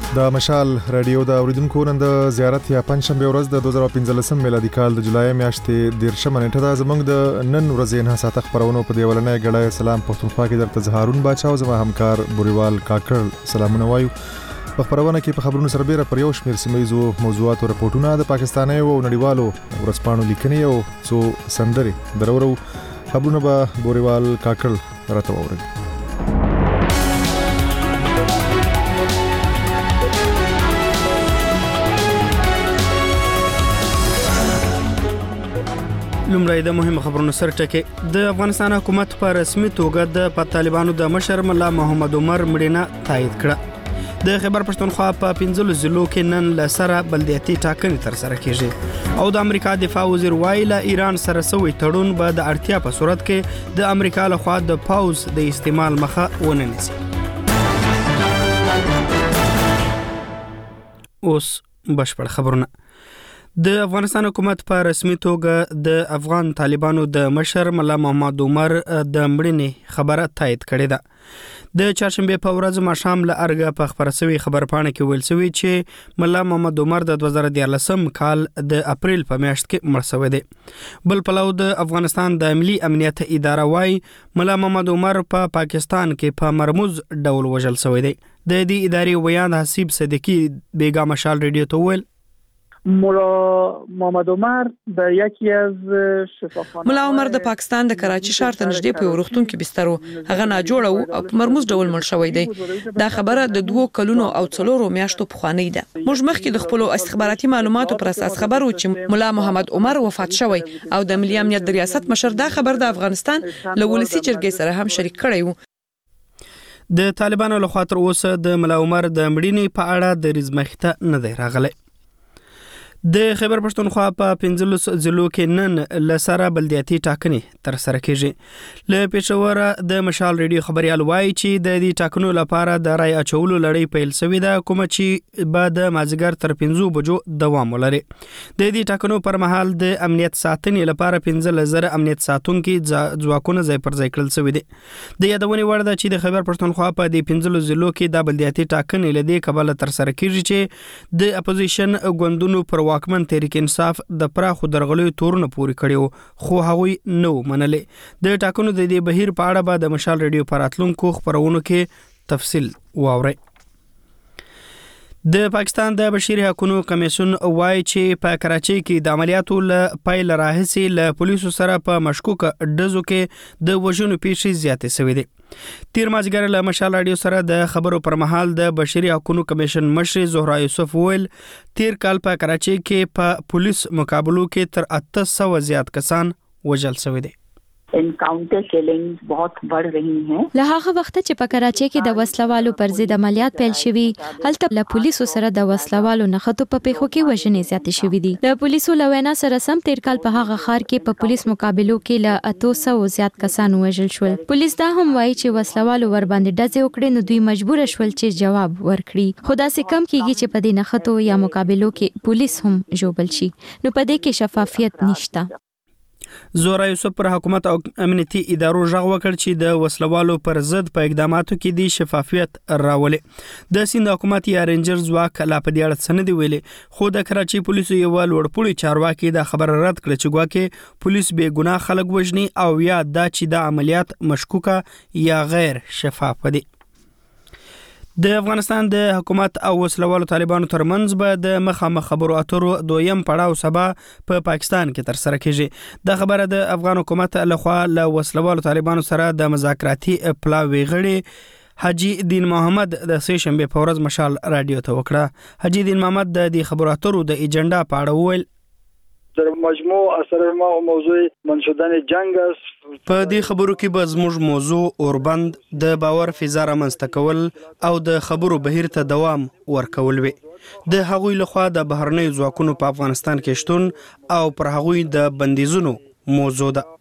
د مشال رادیو د اوریدونکو نن د زیارت یا پنځشنبه ورځ د 2015 میلادي کال د جولای میاشتې 13 نیټه ده. زموږ د نن ورځې نه ساعت خبرونو په دیولنې غړای سلام پښتونخوا کې درته زهارون باچا او زما همکار بوريوال کاکړ سلامونه وایو. په خبرونه کې په خبرونو سره بیره پر یو شمېر سیمایزو موضوعات او راپورټونه د پاکستاني او نړیوالو ورځپاڼو لیکنې او څو سندري درورو خبرونه به بوريوال کاکړ راته ووري. لومړی د مهمه خبرونو سره ټکي. د افغانستان حکومت په رسمي توګه د طالبانو د مشر ملا محمد عمر مړینه تایید کړه. د خیبر پښتونخوا په 15 ضلعو کې نن له سره بلدیاتي ټاکنې تر سره کیږي او د امریکا دفاع وزیر وایي له ایران سره سوي تړون به د اړتیا په صورت کې د امریکا لخوا د پاوز د استعمال مخه ونه نیسي. اوس بشپړ خبرونه. د افغانستان حکومت په رسمي توګه د افغان طالبانو د مشر ملا محمد عمر د مړینې خبره تایید کړې ده. د چهارشنبه په ورځ ماښام له ارګه په خبرسوي خبرپاڼه کې ویل شوی چې ملا محمد عمر د 2014 کال د اپریل په میاشت کې مړ شوی دی. بل پلو د افغانستان د ملي امنیت اداره وايي ملا محمد عمر په پاکستان کې په مرموز ډول وژل شوی دی. د دې ادارې ویان حسیب صدیقی بیګا مشال رادیو ته ویل ملا محمد عمر د یکی از شفاخانه ملا عمر د پاکستان د کراچي ښار ته نږدې په ورختون کې بسترو هغه ناجوړه او په مرموز ډول مړ شوی دی. دا خبره د 2 کلونو او 4 میاشتو پخوانی ده. موږ مخکې د خپل استخباراتي معلوماتو پر اساس خبرو چې ملا محمد عمر وفات شوی او د ملي امنیت د ریاست مشر دا خبر د افغانستان له ولسی جرګې سره هم شریک کړی وو. د طالبانو لخوا تر اوسه د ملا عمر د مړینې په اړه د رزمخته نه دی راغلی. د خیبر پښتونخوا په 15 ضلعو کې نن لسره بلدیاتي ټاکنې تر سره کیږي. له پېښور د مشال رادیو خبريال وایي چې د دې ټاکنو لپاره د رای اچولو لړۍ پیل شوې ده کوم چې بعد مازیګر تر 5 بجو دوام ولري. د دې ټاکنو پر مهال د امنیت ساتنې لپاره 15,000 امنیت ساتونکو ځواکونه ځای پر ځای کړل شوی دي. د یادونې وړ ده چې د خیبر پښتونخوا په دې 15 ضلعو کې د بلدیاتي ټاکنې لدې کبل تر سره کیږي چې د اپوزیشن ګوندونو پر واکمن تحریک انصاف د پراخو درغلیو تورونه پوری کړیو خو هغوی نو منلې. د ټاکنو د دې بهیر په اړه به د مشال رادیو پراتلونکو خبرونو کې تفصیل واورئ. د پاکستان د بشري حقوقو کمیسیون وایي چې په کراچۍ کې د عملیاتو له پیل راهیسې له پولیسو سره په مشکوک ډزو کې د وژنو پیښې زیاتې شوې دي. تیر مازیګر له مشال رادیو سره د خبرو پر مهال د بشري حقوقو کمیشن مشر زهرا یوسف ویل تیر کال په کراچۍ کې په پولیس مقابلو کې تر 800 زیات کسان وژل شوي دي. انکاؤنٹر کلنگز بہت بڑھ رہی ہیں. له هغه وخت چې په کراچۍ کې د وسلوالو پر ضد عملیات پیل شوي هلته له پولیسو سره د وسلوالو نښتو په پیښو کې وژنې زیاتې شوې دي. د پولیسو له وینا سره سم تیر کال په هغه ښار کې په پولیس مقابلو کې له 800 زیات کسان وژل شول. پولیس دا هم وایي چې وسلوالو ور باندې ډزې وکړې نو دوی مجبور شول چې جواب ورکړي. خو داسې کم کیږي چې په دې نښتو یا مقابلو کې پولیس هم جوبل شي نو په دې کې شفافیت نشته. زهرا یوسف پر حکومت او امنیتي ادارو ژغ وکړ چې د وسلوالو پر ضد په اقداماتو کې د شفافیت راولي. د سیند حکومت یا رینجر ځواک لا په دې اړه څه نه دی ویلي خو د کراچۍ پولیسو یو لوړپوړي چارواکي دا خبره رد کړه چې ګواکې پولیس بې ګناه خلک وژني او یا دا چې د عملیات مشکوکه یا غیر شفاف دي. د افغانستان د حکومت او وسلوالو طالبانو ترمنځ به د مخامخ خبرو اترو دویم پړاو سبا په پاکستان کې تر سره کیږي. د خبره د افغان حکومت لخوا له وسلوالو طالبانو سره د مذاکراتي پلاوی غړي حاجی دین محمد د سه شنبه په ورځ مشال رادیو ته وکړه. حاجی دین محمد د دې خبرو اترو د ایجنډا په اړه وویل در مجموع اثر ما او موضوع منشودن جنگ است. په دې خبرو کې به زموږ موضوع اوربند د باور فضا رامنځته کول او د خبرو بهیر ته دوام ورکول وي. د هغوی لخوا د بهرنیو ځواکونو په افغانستان کې شتون او پر هغوی د بندیزونو موضوع ده.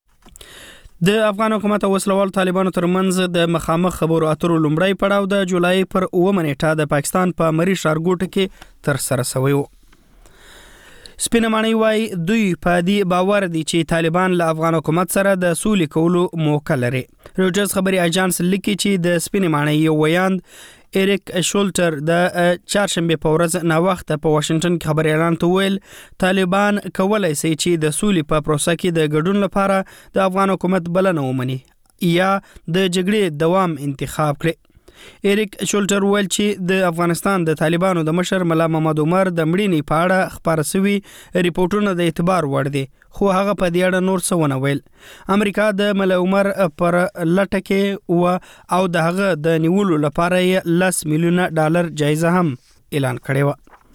د افغان حکومت او وسلوال طالبانو ترمنځ د مخامخ خبرو اترو لومړی پړاو د جولای پر 9 نیټه د پاکستان په مری ښارګوټ کې تر سره شوی و. سپینمانی وای دوی په دې باور دي چې طالبان له افغان حکومت سره د سولې کولو موقع لري. روجرز خبري اژانس لیکي چې د سپینمانی یو ویاند ایریک شولټر د چهارشنبه په ورځ نا وخت په واشنگټن کې خبري اعلان ویل طالبان کولای شي چې د سولې په پروسه کې د ګډون لپاره د افغان حکومت بلنه ومني یا د جګړې دوام انتخاب کړي. ایریک شولټر ویل چې د افغانستان د طالبانو د مشر ملا محمد عمر د مړینې په اړه خبر شوی ریپورتونه د اعتبار وړ دي خو هغه په دې اړه نور څه ونه ویل. امریکا د ملا عمر پر لټه کې او د هغه د نیولو لپاره $10 میلیون جایزه هم اعلان کړې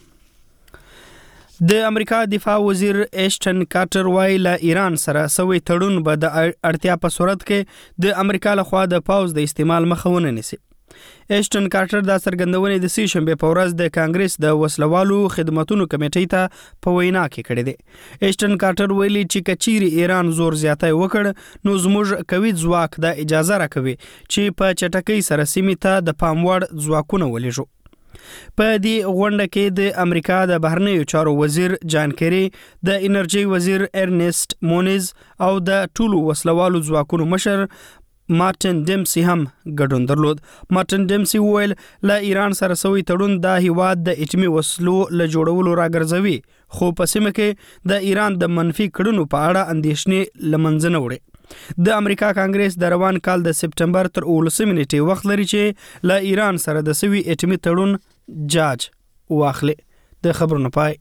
و. د امریکا دفاع وزیر ایشټن کارټر وایي له ایران سره سوي تړون به د اړتیا په صورت کې د امریکا لخوا د پاوز د استعمال مخه ونه نیسي. ایشټن کارټر د څرګندونې د سې شنبه په ورځ د کانګرس د وسلوالو خدماتو کمیټې ته په وینا کې کړې ده. ایشټن کارټر ویلي چې کچيري ایران زور زیاتی وکړ نو زموږ کوي ځواک د اجازه راکوي چې په چټکۍ سره سیمې ته د پاموړ ځواکونه ولېږو. په دې غونډه کې د امریکا د بهرنیو چارو وزیر جان کری، د انرژي وزیر ارنست مونیز او د ټولو وسلوالو ځواکونو مشر مارټن ډیمسي هم ګډون درلود. مارټن ډیمسي وویل له ایران سره سوي تړون د هیواد د اټومي وسلو له جوړولو راګرځوي خو په سیمه کې د ایران د منفي کړنو په اړه اندېښنې لمنځه نه وړي. د امریکا کانګرس د روان کال د سپټمبر تر 19 نیټې وخت لري چې له ایران سره د سوي اټومي تړون جاج واخلي. د خبرونو پای.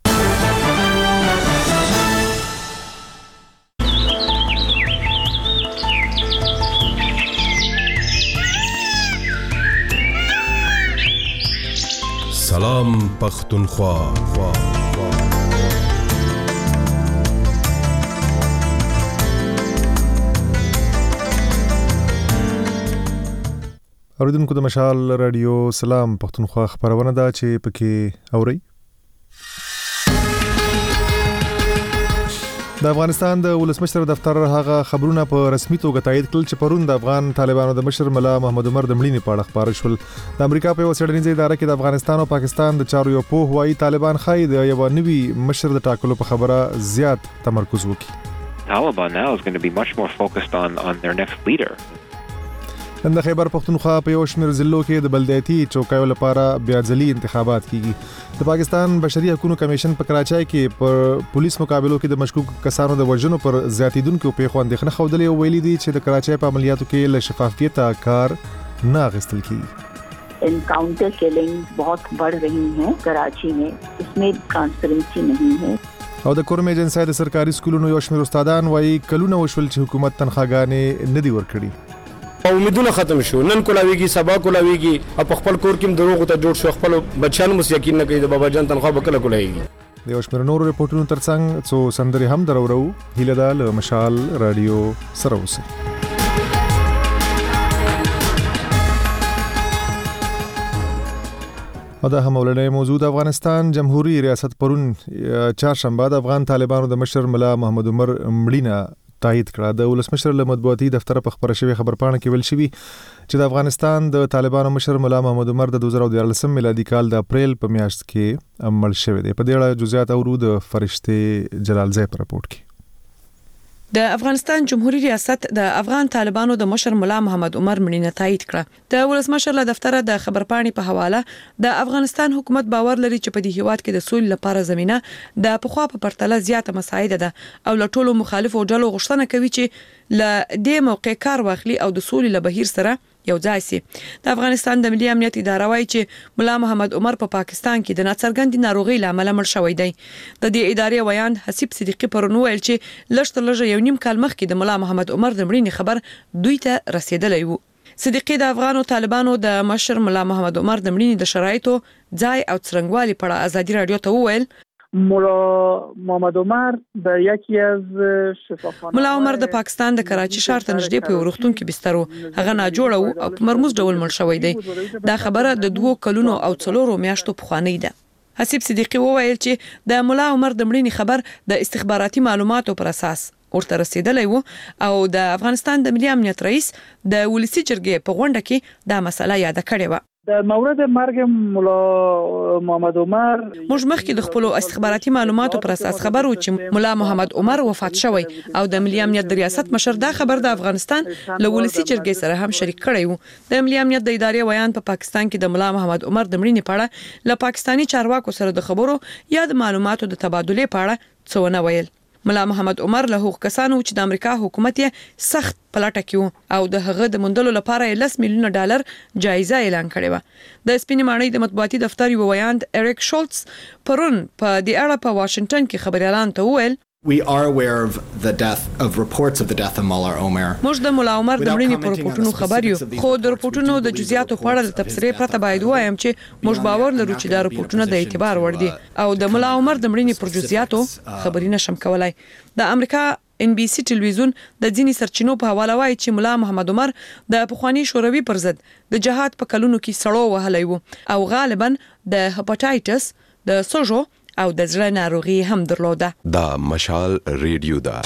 سلام پختونخوا. اوریدونکو د مشال رادیو سلام پختونخوا خبرونه ده چې پکې اوري. د افغانستان د ولسمشر دفتر هغه خبرونه په رسمي توګه تایید کړل چې پرون د افغان طالبانو د مشر ملا محمد عمر د مړینې په اړه خبر شول. د امریکا په وسیړنیزه اداره کې د افغانستان او پاکستان د چارو یو په هوایي طالبان خای د یو نوي مشر د ټاکلو په خبره زیات تمرکز وکړي. Taliban now is going to be much more focused on their next leader. د خیبر پختونخوا په یو شمېر ضلعو کې د بلدیاتي چوکیو لپاره بیا ځلي انتخابات کیږي. د پاکستان بشري حقوقو کمیشن په کراچۍ کې پر پولیس مقابلو کې د مشکوک کسانو د وژنو پر زیاتیدونکو پیښو اندېښنه خوده او ویلي دي چې د کراچۍ په عملیاتو کې له شفافیت کار نه اخیستل کیږي. Encounter killing बहुत बढ़ रही हैं कराची में, इसमें ट्रांसपेरेंसी नहीं है. او د کورم ایجنسی د سرکاري سکولونو یو شمېر استادان وایي کلونه وشول چې حکومت تنخواګانې نه دي ورکړي. امیدونه ختم شو، نن کولاویږي سبا کولاویږي، په خپل کور کې دروغ ته جوړ شو، خپل بچیان مو یقین نه کوي د بابا جان تنخوا به کله کولاویږي. د یو شمېر نورو ریپورتونو ترڅنګ څو سندرې هم درورو. هیله ده له مشال رادیو سره اوسئ. او دا هم ولنې موضوع افغانستان جمهوریت ریاست پرون چهارشنبه د افغان طالبانو د مشر ملا محمد عمر مړینه تایید کړه. د ولسمشر له مطبوعاتي دفتر په خبره شوی خبرپاڼه کې ویل شوی چې د افغانستان د طالبانو مشر ملا محمد عمر د 2014 میلادي کال د اپریل په میاشت کې مړ شوی دی. په دې اړه جزئیات اورو د فرشته جلال زئی په راپورټ کې. د افغانستان جمهوریت ریاست د افغان طالبانو د مشر ملا محمد عمر مړینه تایید کړه. د ولسمشر له دفتر د خبرپاڼې په حواله د افغانستان حکومت باور لري چې په دې هیواد کې د سولې لپاره زمينه د پخوا په پرتله زیاته مساعده ده او له ټولو مخالفو ډلو غوښتنه کوي چې له دې موقع کار واخلي او د سولې له بهیر سره یو ځای سي. د افغانستان د ملي امنیت اداره وايي چې ملا محمد عمر په پاکستان کې د ناڅرګند ناروغي لامل مړ شوی دی. د دې ادارې ویاند حسیب صدیقی پرونو ویل چې لږ یو نیم کال مخکې د ملا محمد عمر د مړینې خبر دوی ته رسیدلی و. صدیقی د افغان طالبانو د مشر ملا محمد عمر د مړینې د شرایطو ځای او څرنګوالي په اړه ازادي رادیو ته وویل ملا محمد عمر در یکی از شفاخانه ملا عمر د پاکستان د کراچي ښار ته نږدې په ورختون کې بستر هغه ناجوړه او په مرموز ډول مړ شوی دی. دا خبره د 2 کلونو او 4 میاشتو پخوانی ده. حسیب صدیقی وویل چې د ملا عمر د مړینې خبر د استخباراتي معلوماتو پر اساس ورته رسیدلی و او د افغانستان د ملي امنیت رئیس د ولسی جرګې په غونډه کې دا مسله یاد کړې و. در مورد مرگ ملا محمد عمر موږ مخکې د خپل استخباراتي معلوماتو پر اساس خبرو چې ملا محمد عمر وفات شوی او د ملي امنیت د ریاست مشر دا خبر د افغانستان له ولسی جرګې سره هم شریک کړی وو. د ملي امنیت د ادارې ویان په پاکستان کې د ملا محمد عمر د مړینې په اړه له پاکستاني چارواکو سره د خبرو یا د معلوماتو د تبادلې په اړه څه ونه ویل. ملا محمد عمر له هغو کسانو چې د امریکا حکومت یې سخت پلټه کړو او د هغه د موندلو لپاره $10 میلیون جایزه اعلان کړې و. د سپینې ماڼۍ د مطبوعاتي دفتر یو ویاند اریک شولټس پرون په دې اړه په واشنگټن کې خبريالان ته وویل We are aware of the death of reports of the death of Mullah Omar. موږ د مولا عمر د مړینې پر رپورټونو خبر یو، خو د رپورټونو د جزئیاتو په اړه د تفسیرې پرته باید وایم چې موږ باور لرو چې دا رپورټونه د اعتبار وړ دي او د مولا عمر د مړینې پر جزئیاتو خبرې نشم کولای. د امریکا NBC ټلویزیون د ځینې سرچینو په حواله وایي چې مولا محمد عمر د پخوانی شوروي پر ضد د جهاد په کلونو کې سړو وهلی وو او غالبا د هپاتایټس د سوژو او د زړه ناروغي هم درلوده. دا مشال ریډیو دا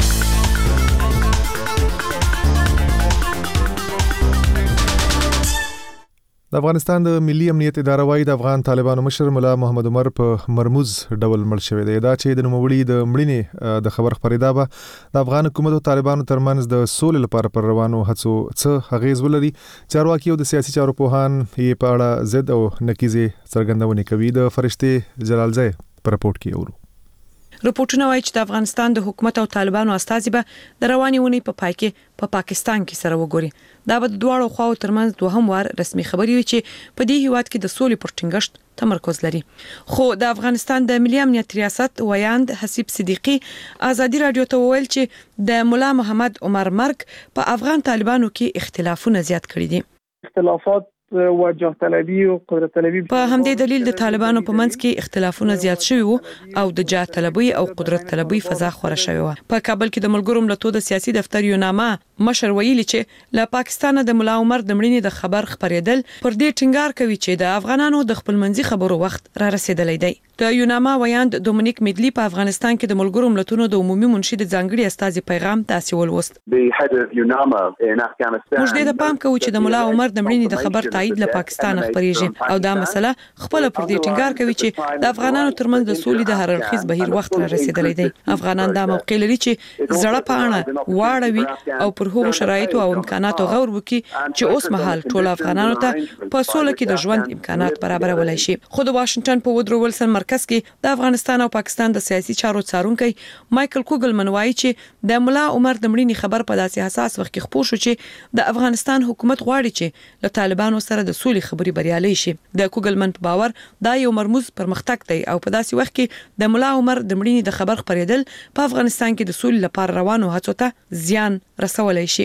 د افغانستان د ملي امنیت اداره وايي د افغان طالبانو مشر ملا محمد عمر په مرموز ډول مړ شوی دی. دا چې د نوموړي د مړینې د خبر خبرېدا به د افغان حکومت او طالبانو ترمنځ د سولې لپاره پر روانو هڅو څه اغیز ولري. چارواکي او د سیاسي چارو پوهان یې په اړه ضد او نقیزې څرګندونې کوي. د فرشتي جلالزی په رپورټ کې اورو. رپورټونه وایي چې د افغانستان د حکومت او طالبانو استازي به د رواني ونې په پای کې په پاکستان کې سره وګوري. دا به د دواړو خواو ترمنځ دوهم وار رسمي خبري وي چې په دې هیواد کې د سولې پر ټینګښت تمرکز لري. خو د افغانستان د ملي امنیت ریاست ویاند حسیب صدیقي ازادي رادیو ته وویل چې د مولا محمد عمر مرګ په افغان طالبانو کې اختلافونه زیات کړي دي. اختلافات و جاه طلبی او قدرت طلبی په همدې دلیل د طالبانو په منځ کې اختلافونه زیات شوي وو او د جاه طلبی او قدرت طلبی فضا خوره شوې و. په کابل کې د ملګرو ملتونو د سیاسي دفتر یو نامه مشر ویلي چې له پاکستان د مولا عمر د مړینې د خبر خبرېدل پر دې ټینګار کوي چې د افغانانو د خپلمنځي خبرو وخت را رسیدلی دی. د یوناما ویاند دومینیک میدلی په افغانستان کې د ملګرو ملتونو د عمومي منشي د ځانګړي استازي پیغام تاسو ولوست. موږ دې ته پام کوو چې د مولا عمر د مړینې د خبر تایید له پاکستان خبرېږي او دا مسله خپل پر دې ټینګار کوي چې د افغانانو ترمنځ د سولې د هر اړخیز بهیر وخت را رسیدلی دی. افغانان دا موقع لري چې زړه پاڼه واړوي او پر هغو شرایطو او امکاناتو غور وکړي چې اوس مهال ټول افغانانو ته په سوله کې د ژوند امکانات برابرولای شي. خو د واشنگټن په وودرو ولسن مرکز کې د افغانستان او پاکستان د سیاسي چارو څارونکي مایکل کوګلمن وایي چې د مولا عمر د مړینې خبر په داسې حساس وخت کې خپور شو چې د افغانستان حکومت غواړي چې له طالبانو سره د سولې خبري بریالي شي. د کوګلمن په باور دا یو مرموز پرمختګ دی او په داسې وخت کې د مولا عمر د مړینې د خبر خبرېدل په افغانستان کې د سولې لپاره روانو هڅو ته زیان رسولای شي.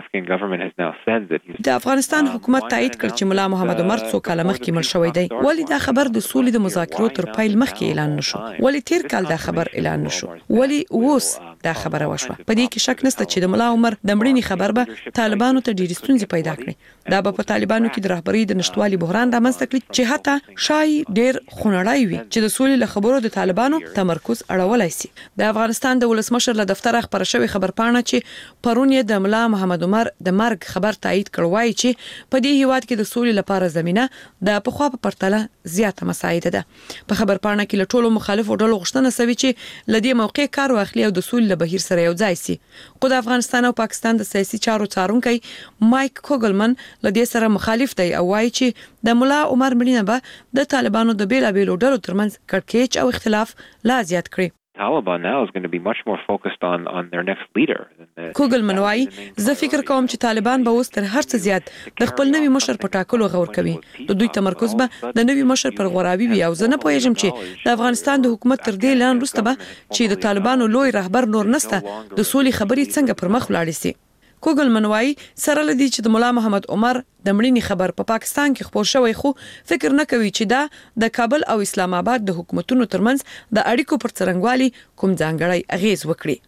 د افغانستان حکومت تایید کړ چې مولا محمد عمر څو کاله مخکې مړ شوی دی. ولی دا خبر د سولې د مذاکرو تر پیل مخکې اعلان نشو؟ ولی تیر کال دا خبر اعلان نشو؟ ولی اوس دا خبره وشوه؟ په دې کې شک نشته چې د مولا عمر د مړینې خبر به طالبانو ته ډېرې ستونزې پیدا کړي. دا به په طالبانو کې د رهبرۍ د نشټوالي بحران رامنځته کړي چې حتی شای ډېر خونړی وي چې د سولې له خبرو د طالبانو تمرکز اړولای شي. د افغانستان د ولسمشر له دفتر خبره شوی خبرپاڼه چې پرون یې د مولا محمد عمر د مرګ خبر تایید کړ وایي چې په دې هیواد کې د سولې لپاره زمينه د پخوا په پرتله زیاته مساعده ده. په خبرپاڼه کې له ټولو مخالفو ډلو غوښتنه شوې چې له دې موقع کار واخلي او د سولې له بهیر سره یو ځای شي. خو د افغانستان او پاکستان د سیاسي چارو څارونکي مایک کوګلمن له دې سره مخالف دی او وایي چې د مولا عمر مړینه به د طالبانو د بیلابېلو ډلو ترمنځ کړکېچ او اختلاف لا زیات کړي. Taliban now is going to be much more focused on their next leader. کوګلمن وایي زه فکر کوم چې طالبان به اوس تر هر څه زیات د خپل نوي مشر په ټاکلو غور کوي. د دوی تمرکز به د نوي مشر پر غوراوي وي او زه نه پوهیږم چې د افغانستان د حکومت تر دې لاندې وروسته به چې د طالبانو لوی رهبر نور نسته د سولې خبرې څنګه پر مخ ولاړې شي. کوګلمن وایي سره لدی چې د مولا محمد عمر د مړینې خبر په پاکستان کې خپور شوی خو فکر نه کوي چې دا د کابل او اسلام آباد د حکومتونو ترمنځ د اړیکو پر څرنګوالي کوم ځانګړی اغیز وکړي.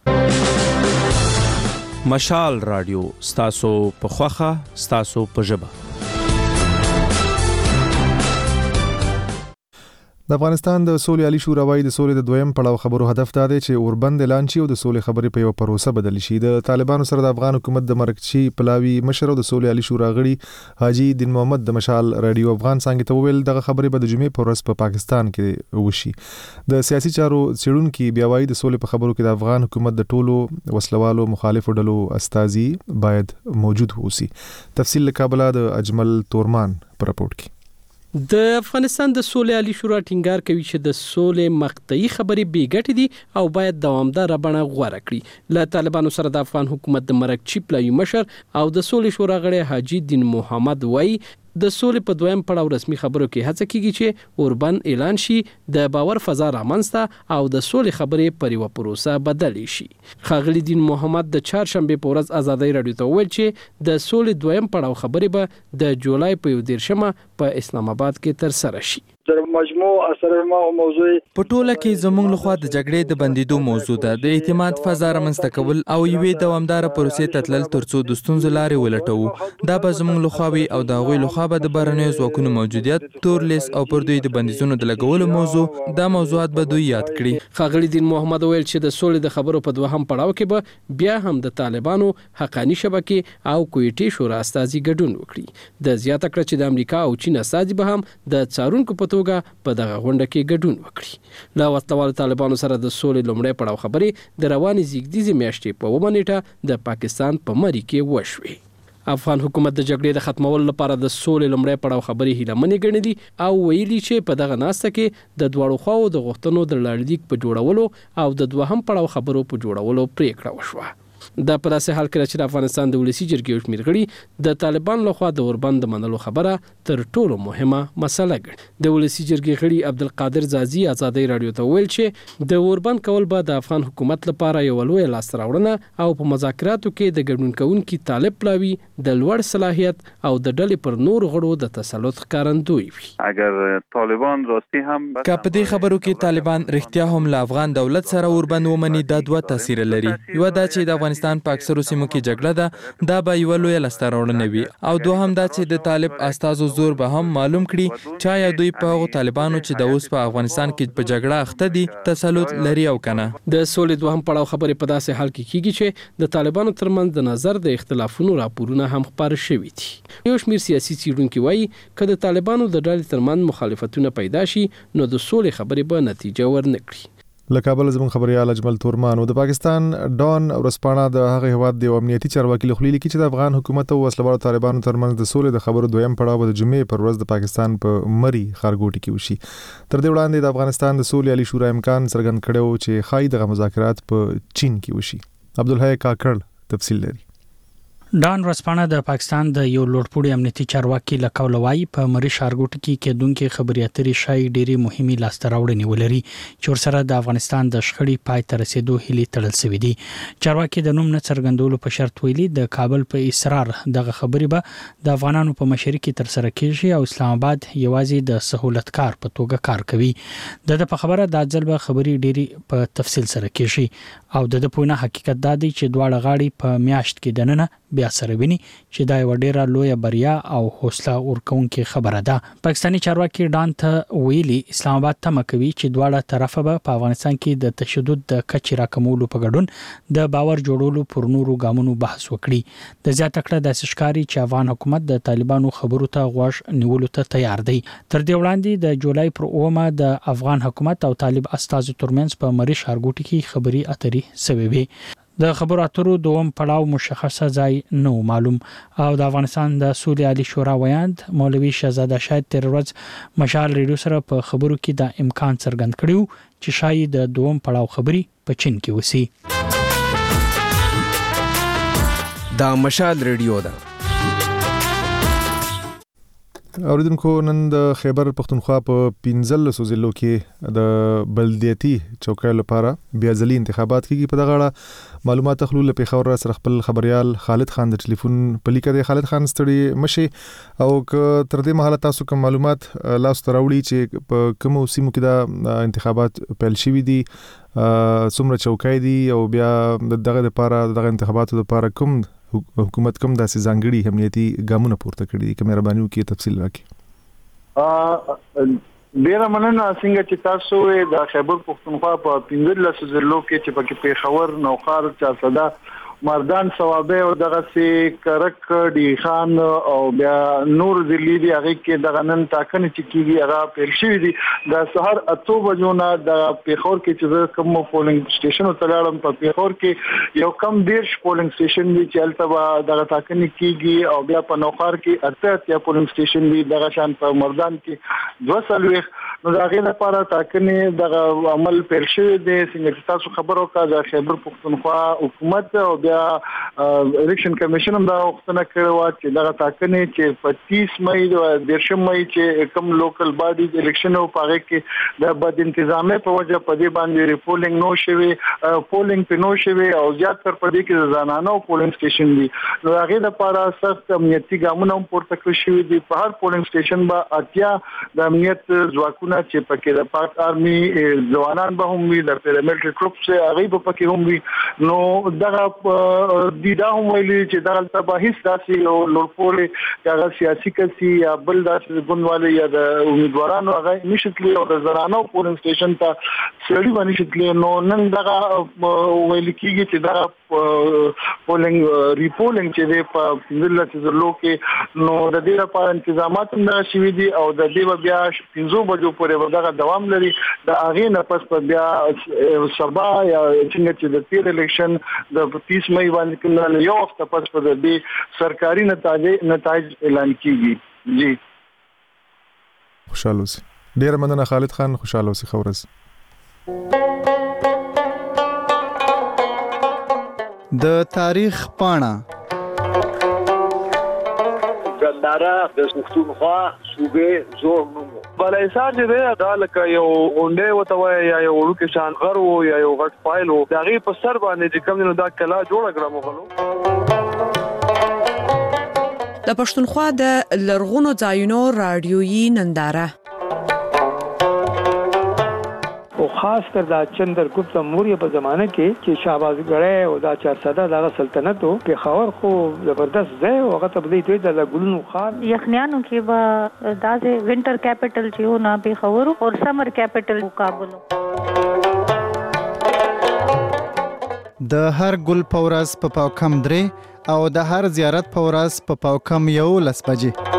مشال رادیو ستاسو په خوخه ستاسو په ژبه. د افغانستان د سولې عالی شورا وايي د سولې د دویم پړاو خبرو هدف دا دی چې اوربند اعلان شي او د سولې خبرې په یو پروسه بدل شي. د طالبانو سره د افغان حکومت د مرکزي پلاوي مشر او د سولې عالی شورا غړي حاجی دین محمد د مشال رادیو افغان څنګه ته ویل دغه خبرې به د جمعې په ورځ په پاکستان کې وشي. د سیاسي چارو څېړونکو بیا وايي د سولې په خبرو کې د افغان حکومت د ټولو وسلوالو مخالفو ډلو استازي باید موجود اوسي. تفصیل له کابل د اجمل تورمان پر راپورټ کې. د افغانستان د سولې عالی شورا ټینګار کوي چې د سولې مقطعي خبرې بې ګټې دي او باید دوامدار بڼه غوره کړي. له طالبانو سره د افغان حکومت د مرکزي پلاوي مشر او د سولې شورا غړي حاجی دین محمد وایي د سولې په دویم پړاو رسمي خبرو کې هڅه کیږي چې اوربند اعلان شي، د باور فضا رامنځته او د سولې خبرې پر یو پروسه بدل شي. ښاغلي دین محمد د چهارشنبه په ورځ ازادۍ رادیو ته ویل چې د سولې دویم پړاو خبرې به د جولای په 13 په اسلام آباد کې تر سره شي. در مجموع اثر ما او موضوع په ټوله کې زموږ لخوا د جګړې د بندیدو موضوع ده، د اعتماد فضا رامنځته کول او یوې دوامدار پروسې ته تلل ترڅو د ستونزو لارې ولټوو. دا به زموږ لخوا وي او د هغوی لخوا به د بهرنیو ځواکونو موجودیت، تورلیس او پر دوی د بندیزونو د لګولو موضوع، دا موضوعات به دوی یاد کړي. ښاغلي دین محمد ویل چې د سولې د خبرو په دوهم پړاو کې به بیا هم د طالبانو حقانی شبکې او کویټي شورا استازي ګډون وکړي. د زیاته کړ چې د امریکا او چین استازي به هم د څارونکو په توګه په دغه غونډه کې ګډون وکړي. له وسلوالو طالبانو سره د سولې لومړی پړاو خبرې د روانې زیږدیزې میاشتې په 9 نیټه د پاکستان په مری کې وشوې. افغان حکومت د جګړې د ختمولو لپاره د سولې لومړی پړاو خبرې هیلهمنې ګڼلي او ویلي چې په دغه ناسته کې د دواړو خواو د غوښتنو د لړلیک په جوړولو او د دوهم پړاو خبرو په جوړولو پریکړه وشوه. دا په داسې حال کې چې افغانستان د ولسی جرګې شمیر غړي د طالبان لخوا د اوربند منلو خبره تر ټولو مهمه مسله ګڼي. د ولسی جرګې غړي عبدالقادر زازي ازادۍ رادیو ته ویل چې د اوربند کول به د افغان حکومت لپاره یو لوی لاسته راوړنه او په مذاکراتو کې د ګډون کوونکي طالب پلاوي د لوړ صلاحیت او د ډلې پر نور غړو د تسلط ښکارندوی وي. اگر طالبان راستی هم که په دې خبرو کې طالبان رښتیا هم له افغان دولت سره اوربند ومني، دا دوه تاثیر لري. یو دا چې د افغانستان په اکثرو سیمو کې جګړه ده، دا به یو لوی لاسته راوړنه وي، او دوهم دا چې د طالب استازو زور به هم معلوم کړي چې آیا دوی په هغو طالبانو چې د اوس په افغانستان کې په جګړه اخته دي تسلط لري او کنه. د سولې دوهم پړاو خبرې په داسې حال کې کیږي چې د طالبانو ترمنځ د نظر د اختلافونو راپورونه هم خپاره شوي دي. یو شمېر سیاسي څېړونکي وایي که د طالبانو د ډلې ترمنځ مخالفتونه پیدا شي نو د سولې خبرې به نتیجه ورنکړي. له کابل زموږ خبريال اجمل تورمان د پاکستان ډان ورسپانه د هغه هواد د امنیتي چارواکي لخوا لیکي چې د افغان حکومت او وسلوالو طالبانو ترمنځ د سولې د خبرو دویم پړاو د جمعې پر ورځ د پاکستان په مری خارګوټي کې وشي. تر دې وړاندې د افغانستان د سولې عالی شورا امکان څرګند کړو چې خای دغه مذاکرات په چین کې وشي. عبدالحی کاکړ تفصیل لري. ډان ورسپانه د پاکستان د یو لوړپوړي امنیتي چارواکي لکول وای په مری شارګوټ کې کېدونکو خبري اترې شای ډېری مهمه لاسته راوړنې ولري چې ورسره د افغانستان د شخړې پای ته رسیدو هلي تړل شوې دي. چارواکي د نوم نه څرګندولو په شرط ویلي د کابل په اصرار دغه خبرې به د افغانانو په مشرۍ کې تر سره کیږي او اسلام آباد یوازې د سہولتکار په توګه کار کوي. د په خبره د ځل به خبري ډېری په تفصیل سره کیږي او د پوینه حقیقت دا دی چې دواړه غاړي په میاشت کې دننه بیا سره ویني چې دا یو ډیره لوی بریا او حوصله ورکوونکې خبره ده. پاکستاني چارواکي ډان ته ویلي اسلام آباد تمه کوي چې دواړه طرفه به په افغانستان کې د تشدد د کچې راکمولو په ګډون د باور جوړولو پر نورو ګامونو بحث وکړي. د زیاته کړه د ښکاری چې افغان حکومت د طالبانو خبرو ته غوږ نیولو ته تیار دی. تر دې وړاندې د جولای پر 9 د افغان حکومت او طالب استازو ترمنځ په مری شارګوټي کې خبري اترې سوي وي. د خبرو اترو دوم پړاو مشخصه ځای نو معلوم او د افغانستان د سولې عالی شورا ویاند مولوي شهزاده شاید تر ورځ مشال ریډیو سره په خبرو کې د امکان څرګند کړیو چې شاید د دوم پړاو خبري په چین کې وسی. دا مشال ریډیو ده. اوریدونکو نن د خیبر پختونخوا په 15 ضلعو کې د بلدیاتي چوکۍ لپاره بیا ځلي انتخابات کیږي. په دغه اړه معلومات خپل له پیښور سره خپل خبريال خالد خان د ټلیفون په لیکه دی. خالد خان ستړي مشي او که تر دې مهاله تاسو کوم معلومات لاس ته راوړي چې په کوم سیمو کې د انتخابات پیل شوي دي، څومره چوکۍ دي او بیا دغه لپاره دغه انتخاباتو لپاره کوم حکومت کوم داسې ځانګړي امنیتي ګامونه پورته کړي دي؟ که مهرباني وکړئ تفصیل راکړئ. ډیره مننه څنګه چې تاسو د خیبر پښتونخوا په 15 ضلعو کې چې پکې پیښور نوخار چارسده مردان ثوابه او دغه سي کرک ډی خان او بیا نور ضلعي دی هغه کې د غنن ټاکنې چې کیږي هغه پیل شوې دي د سحر 8 بجو نه د پیښور کې چې کوم پولینګ سټیشن ته لاړم په پیښور کې یو کم ډیر پولینګ سټیشن دی چې البته دغه ټاکنې کیږي او بیا په نوخار کې 8 پولینګ سټیشن دی دغه شان په مردان کې 200 نو دا غي لپاره ټاکنې دغه عمل پیل شوی دی څنګه تاسو خبرو کا د خیبر پښتونخوا حکومت او بیا الیکشن کمیشن هم دا وختونه کړو چې دغه ټاکنې چې 25 مې د 10 مې چې کوم لوکل باډیز الیکشن او پاره کې د بد انتظامه په وجه په دې باندې ریپولینګ نو شوی پولینګ په نو شوی او زیات تر په دې کې زنانو پولینګ سټیشن دي نو هغه لپاره سخت امنیتي ګامونه هم پورته کړی شوی دي په هر پولینګ سټیشن با اتیا د امنیت ځواکونه چې پکې د پاک آرمي ځوانان به هم وي د پیراملټري ټروپس هغه به پکې هم وي نو دغه دیدا هم ویلي چې دغه تباهیس داسې یو لوړپوړی هغه سیاسي کسي یا بل داسې ګوندوالي یا د امیدوارانو هغه نشتلی او د زنانو پولینګ سټیشن ته سړي باندې شتلی نو نن دغه ویل کېږي چې دغه پولینګ ریپولینګ چې د په ضلع ضلعو کې نو د دې لپاره تنظیمات هم شوي دي او د دې بیا 15 بجو پورې دغه دوام لري د اغه نه پس په بیا سبا یا څنګه چې د تیر الیکشن د 30 مې باندې کله یو وخت پس په دې سرکاري نتایج اعلان کیږي جی خوشاله اوسئ ډیر مننه خالد خان خوشاله اوسئ خورز د تاریخ پاڼه ګنداره د پښتونخوا صوبې زور نومو بلای سار چې دا لکه یو اونډه وته وای یا یو ورکه شان غرو یا یو غټ فایل او دا غي په سر باندې چې کوم نو دا کلا جوړ کړم غلو د پښتونخوا د لرغونو ځایونو رادیويي ننداره او خاص کر دا چندرګپت موریا په زمانه کې چې شاهبازګړی او دا چارسده د سلطنت په خاور خو زبردست ځای او هغه تبدیل دوی د ګلونو خار یخنیانو کې وا داسې وینټر کیپټل چې و نه په خاور او سمر کیپټل کابل د هر ګل پورس په پاوکم درې او د هر زیارت پورس په پاوکم یو لس بجې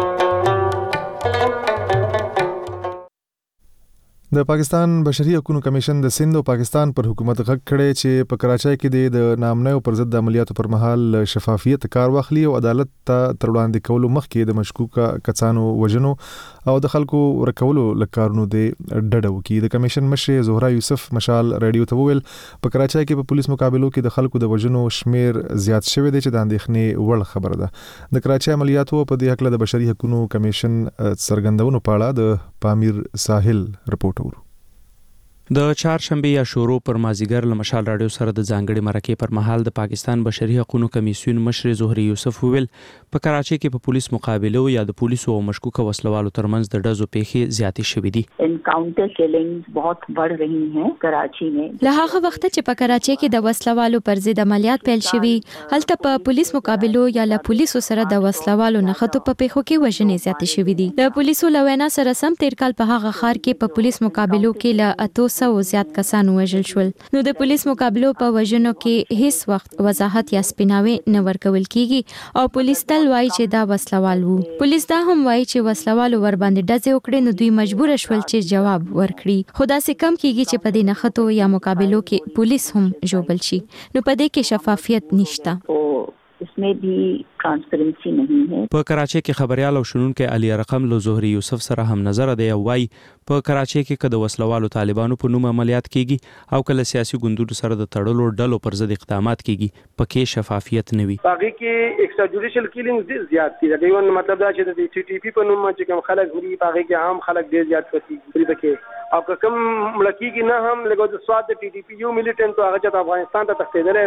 د پاکستان بشري حقوقو کمیشن د سند او پاکستان پر حکومت غږ کړي چې په کراچۍ کې د نامنیو پر ضد د عملیاتو پر مهال شفافیت کار واخلي او عدالت ته تر وړاندې کولو مخکې د مشکوکه کسانو وژنو او د خلکو ورکولو لکارونو د ډډه وکړي د کمیشن مشر زهرا یوسف مشال رادیو ته وویل په کراچۍ کې په پولیس مقابلو کې د خلکو د وژنو شمیر زیات شوی دی چې د اندېښنې وړ خبره ده د کراچۍ عملیاتو په دې حق له بشري حقوقو کمیشن څرګندونو په اړه د پامیر ساحل رپورټ د چهارشنبه یا شورو پر مازیګر له مشال رادیو سره د ځانګړي مرکې پر مهال د پاکستان بشري حقوقو کمیسیون مشر زهري یوسف ویل په کراچۍ کې په پولیس مقابله یا د پولیسو او مشکوکه وسلوالو ترمنځ د ډزو پیښې زیاتې شوې دي انکاؤنٹر کلینګز بہت بڑھ رہی ہیں کراچی میں له هغه وخت چې په کراچۍ کې د وسلوالو پر ضد عملیات پیل شوي هلته په پولیس مقابلو یا له پولیسو سره د وسلوالو نښتو په پیښو کې وژنې زیاتې شوې دي د پولیسو لوینا سره سم تیر کال په هغه ښار کې په پولیس مقابلو کې له 800 زیات کسان وژل شول نو د پولیس مقابلو په وژنو کې هیڅ وخت وضاحت یا سپیناوي نه ورکول کیږي او پولیس تل وایي چې دا وسلوال وو پولیس دا هم وایي چې وسلوالو ور باندې ډزې وکړي نو دوی مجبور شول چې جواب ورکړي خو دا څه کم کیږي چې په دې نښتو یا مقابلو کې پولیس هم جوړل شي نو په دې کې شفافیت نشته इसमें भी ट्रांसपेरेंसी नहीं है په کراچۍ کې خبريال او شنونکو علي رقم له زهري یوسف سره هم نظر دی او وايي په کراچۍ کې کده وسلوالو طالبانو په نوم عملیات کیږي او کله سیاسي ګوندونو سره د تړلو ډلو پر ضد اقدامات کیږي پکې شفافیت نه وي باقي کې ایکسترا جوډیشل کیلینګز زیات دي دا یو مطلب دا چې د ټي ټي پی په نوم چې کوم خلک مري باقي کې عام خلک ډیر زیات کوي پکې او کوم ملکی کې نه هم لګو د سواد د ټي ټي پی یو میلیټنټ هغه چې افغانستان ته تښتیدلې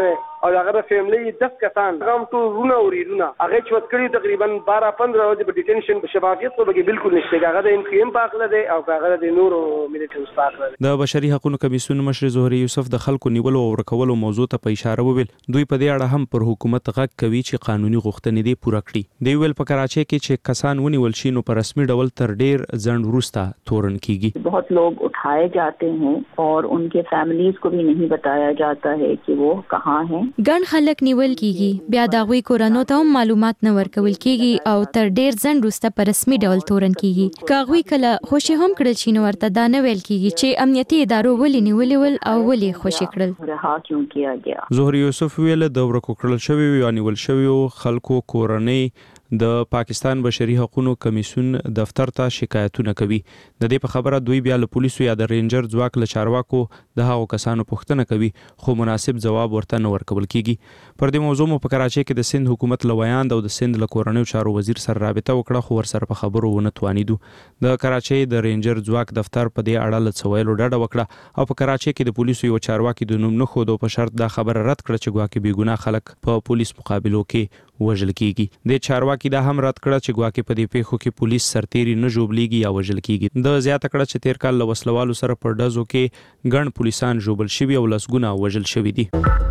او هغه فیملی 10 کسان هم ټول رونه وريرونه هغه چوت کړي تقریبا 12-15 ورځې په ډیټینشن په شفافیت په کې بالکل نشته. هغه د انفیم پاکله دی او هغه د نورو ملیټنټس پاکله دی. د بشري حقوقو کمیسیون مشر زهري یوسف د خلکو نیولو او ورکولو موضوع ته په اشاره وویل دوی په دې اړه هم پر حکومت غږ کوي چې قانوني غوښتنې دې پوره کړي. دی ویل په کراچۍ کې چې کسان ونیول شي نو په رسمي ډول تر ډیر ځنډ وروسته تورن کیږي. बहुत लोग उठाए जाते हैं और उनके फैमिलीज को भी नहीं बताया जाता है कि वो कहाँ हैं. ګڼ خلک نیول کیږي بیا د هغوی کورنو ته هم معلومات نه ورکول کیږي او تر ډیر ځنډ وروسته په رسمي ډول تورن کیږي. که هغوی کله خوشي هم کړل شي نو ورته دا نه ویل کیږي چې امنیتي ادارو ولې نیولې ول او ولې خوشي کړل. رها کیوں کیا گیا. زهري یوسف ویل د ورکو کړل شوی یا نیول شوی خلکو کورنۍ د پاکستان بشري حقوقو کمیسیون دفتر ته شکایتونه کوي. د دې په خبره دوی بیا له پولیسو یا د رینجر ځواک له چارواکو د هغو کسانو پوښتنه کوي خو مناسب ځواب ورته نه ورکول کیږي. پر دې موضوع مو په کراچۍ کې د سند حکومت له ویاند او د سند له کورنیو چارو وزیر سره رابطه وکړه خو ورسره په خبرو ونه توانیدو. د کراچۍ د رینجر ځواک دفتر په دې اړه له څویلو ډډه وکړه او په کراچۍ کې د پولیسو یو چارواکي د نوم نه ښودو په شرط دا خبره رد کړه چې ګواکې بېګناه خلک په پولیس مقابلو کې وژل کیږي. د چارواکي دا هم رد کړه چې ګواکې په دې پیښو کې پولیس سرتیري نه ژوبلیږي یا وژل کیږي. د زیاته کړه چې تیر کال له وسلوالو سره په ډزو کې ګڼ پولیسان ژوبل شوي او لسګونه وژل شوي دي.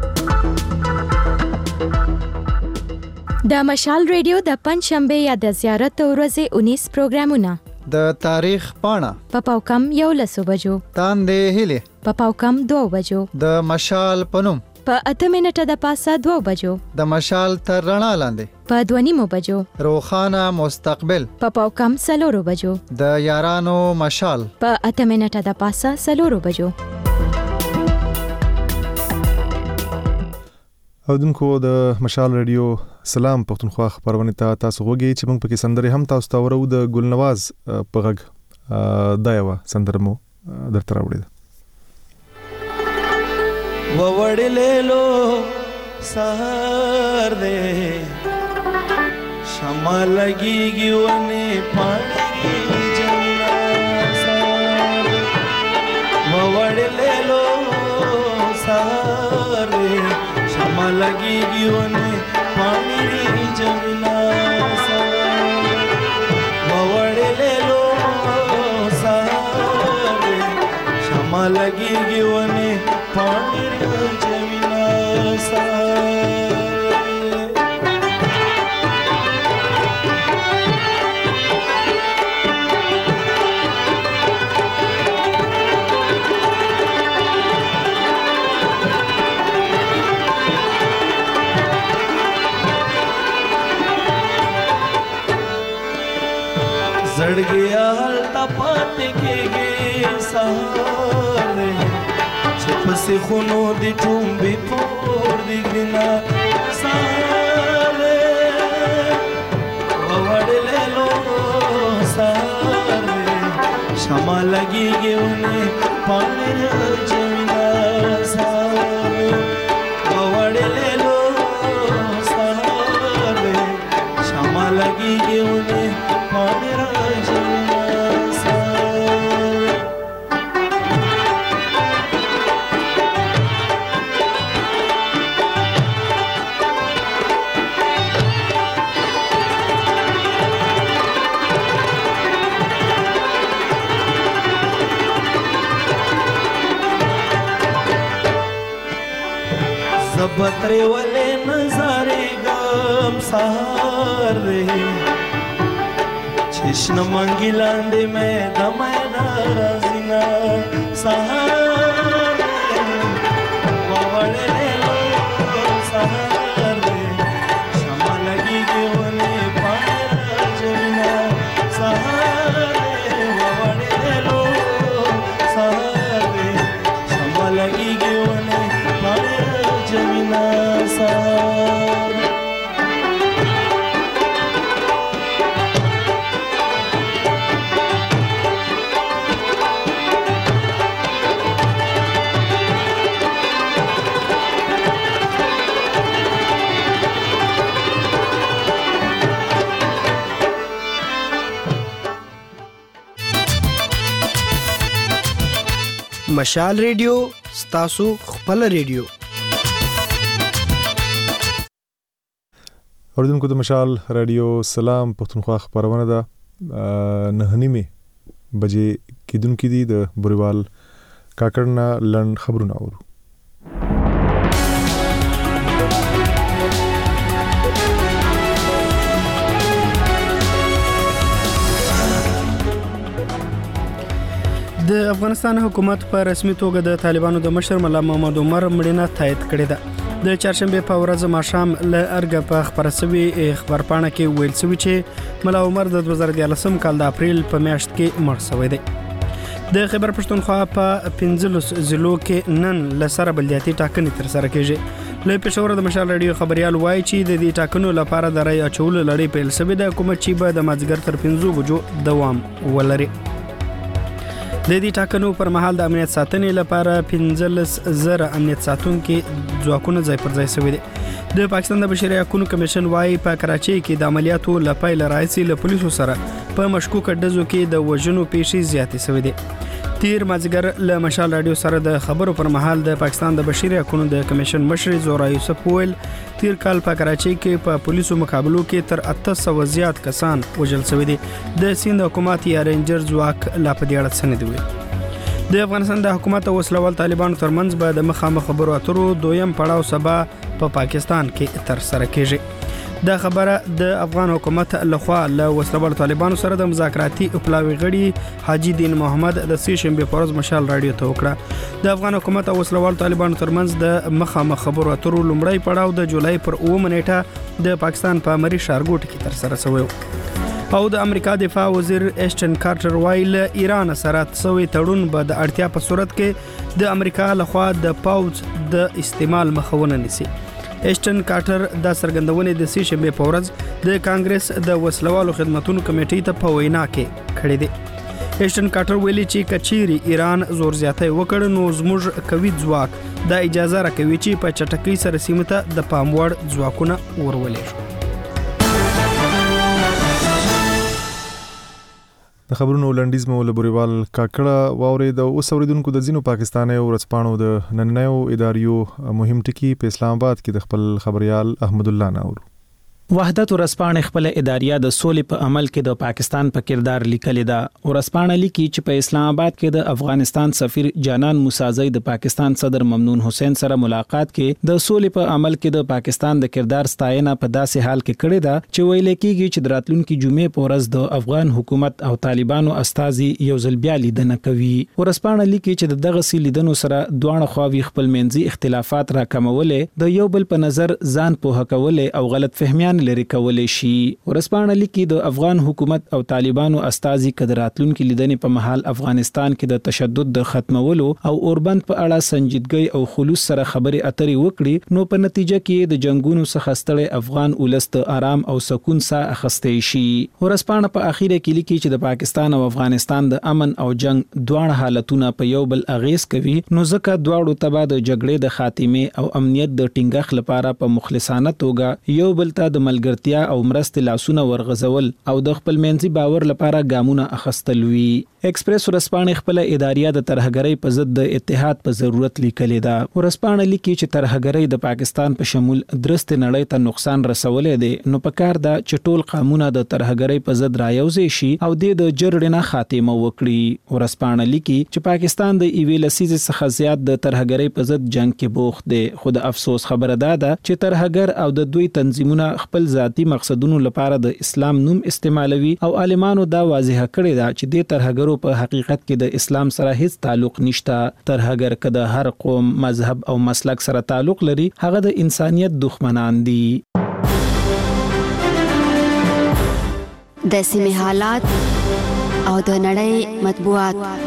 د مشال ریډیو د پنځشنبه یا د زیارت ورځې 19 پروګرامونه د تاریخ پاڼه په پاوکم 11 بجو تاندې هلي په پاوکم 2 بجو د مشال پنوم په 8 منټه د پاسه 2 بجو د مشال تر رڼا لاندې په 2:30 بجو روخانه مستقبل په پاوکم 4 بجو د یارانو مشال په 8 منټه د پاسه 4 بجو. اودونکو د مشال ریډیو سلام پښتونخوا خبرونه ته تاسو غوږی چې موږ پکې سندره هم تاسو ته ورو د ګلنواز په غږ دا یو سندره مو درته راوړی ده. ووړلېلو سهار دې شمع لګيږي ونه پاړي جنا سار ووړلېلو سهار دې شمع لګيږي ونه پاړي جنا سار ووړلېلو سهار دې شمع لګيږي ونه پاړي زړګیا هلته پاتې کېږي سهار چې پسې خونو دې ټومبې پور دې ګرنا سهار ووړلېلو سهار شمع لګېږي ونه پاڼې جوینا سهار ووړلېلو سهار شمع لګېږي ونه پاڼې بترے والے نظارے گم سہار چشن منگی لاندے میں دمینا رازینا سہار ووڑے لے لو سہار شمع لگی گی انہیں پاڑا جوینا سہار ووڑے لے لو سہار شمع لگی گی انہیں پاڑا جوینا سہار مشال ریډیو ستاسو خپل ریډیو اوریدونکو د مشال رادیو سلام پښتونخوا خبرونه ده 9:30 بجې کیدونکې دي د بوریوال کاکړنا لند خبرونه اورو. د افغانستان حکومت په رسمي توګه د طالبانو د مشر ملا محمد عمر مړینه تایید کړې ده. د چهارشنبه په ورځ ماښام له ارګ په خبر شوی خبرپاڼه کې ویل شوی چې ملا عمر د 2013 کال د اپریل په میاشت کې مړ شوی دی. د خیبر پښتونخوا په 15 ضلعو کې نن لسره بلدیاتي ټاکنې تر سره کیږي. له پېښور د مشال رادیو خبريال وایي چې د دې ټاکنو لپاره د رای اچولو لړۍ پیل شوې ده کوم چې به د مازیګر تر 5 بجو دوام ولري. د دې ټاکنو پر مهال د امنیت ساتنې لپاره 15,000 امنیت ساتونکو ځواکونه ځای پر ځای شوي دي. د پاکستان د بشري حقوقو کمیشن وايي په کراچۍ کې د عملیاتو لپاره راځي له پولیسو سره په مشکوکه ډزو کې د وژنو پیښې زیاتې شوې دي. تیر مازیګر له مشال رادیو سره د خبرو پر مهال د پاکستان د بشري حقوقو د کمیشن مشر زورا یوسف ویل تیر کال په کراچۍ کې په پولیسو مقابلو کې تر 800 زیات کسان وژل شوي دي. د سیند حکومت یا رینجر ځواک لا په دې اړه څه نه دی ویلي. د افغانستان د حکومت او وسلوال طالبانو ترمنځ به د مخامخ خبرو اترو دویم پړاو سبا په پاکستان کې تر سره کیږي. دا خبره د افغان حکومت لخوا له وسلوال طالبانو سره د مذاکراتي پلاوي غړي حاجی دین محمد د سې شنبه په ورځ مشال رادیو ته وکړه. د افغان حکومت او وسلوال طالبانو ترمنځ د مخامخ خبرو اترو لومړی پړاو د جولای پر 9 نیټه د پاکستان په مری شارګوټ کې تر سره شوی او د امریکا دفاع وزیر ایشټن کارټر وایل ایران سره تسوي تړون به د اړتیا په صورت کې د امریکا لخوا د پاوز د استعمال مخاونه نیسي. ایشټن کارټر د سرګندونې د سې شنبه په ورځ د کانګرس د وسلوالو خدماتو کمیټې ته په وینا کې کړې دي. ایشټن کارټر ویلي چې کچيري ایران زور زیاتی وکړ نو زموږ قوي ځواک د اجازه راکوي چې په چټکۍ سره سیمه ته د پاموړ ځواکونه ورولېږي. د خبرونو لنډیز مو له بوریوال کاکړه واورید او اوسوریدونکو د زینو پاکستاني ورځپاڼو د نننیو اداریو مهم ټکی په اسلام آباد کې د خپل خبريال احمد الله ناور. وحدت ورځپاڼه خپل اداریه د سولې په عمل کې د پاکستان په کردار لیکلې ده. ورځپاڼه لیکي چې په اسلام آباد کې د افغانستان سفیر جانان موسازی د پاکستان صدر ممنون حسین سره ملاقات کې د سولې په عمل کې د پاکستان د کردار ستاینه په داسې حال کې کړې ده چې ویل کېږي چې د راتلونکي جمعې په ورځ د افغان حکومت او طالبانو استازي یو ځل بیا لیدنه کوي. ورځپاڼه لیکي چې دغه سي لیدنو سره دوه خواوی خپل منځي اختلافات راکمولې د یو بل په نظر ځان پوهه کولې او غلط فهمیان لري کولې شي. ورځپاڼه لیکي د افغان حکومت او طالبانو استازي کدراتلونکو لیدنې په محل افغانستان کې د تشدد د ختمولو او اوربند په اړه سنجیدګي او خلوص سره خبرې اترې وکړي نو په نتیجه کې د جنگونو څخه ستړي افغان ولست آرام او سکون ساه اخستې شي. ورځپاڼه په اخیره کې لیکي چې د پاکستان او افغانستان د امن او جنگ دوه حالتونه په یو بل اغیز کوي نو ځکه دواړو تبا د جګړې د خاتمه او امنیت د ټینګښ لپاره په مخلصانه توګه یو بل ته د ملګرتیا او مرستې لاسونه ورغځول او د خپل منځي باور لپاره ګامونه اخستل وی. ایکسپریس ورځپاڼه خپل اداریه د ترهګرۍ په ضد د اتحاد په ضرورت لیکلې ده. ورځپاڼه لیکي چې ترهګرۍ د پاکستان په شمول درست نړۍ ته نقصان رسولې دي نو په کار ده چې ټول قانون د ترهګرۍ په ضد رايوځي شي او د جرړې نه خاتمه وکړي. ورځپاڼه لیکي چې پاکستان د ایوي لسیز څخه زیات د ترهګرۍ په ضد جنگ کې بوخت دی. خو د افسوس خبره ده چې ترهګر او د دوی تنظیمونه خپل ذاتی مقصدونو لپاره د اسلام نوم استعمالوي او عالمانو دا واضحه کړې ده چې د ترهګرو په حقیقت کې د اسلام سره هیڅ تعلق نشته. ترهګر کده هر قوم مذهب او مسلک سره تعلق لري هغه د انسانيت دښمنان دي. د سیمه حالات او د نړۍ مطبوعات.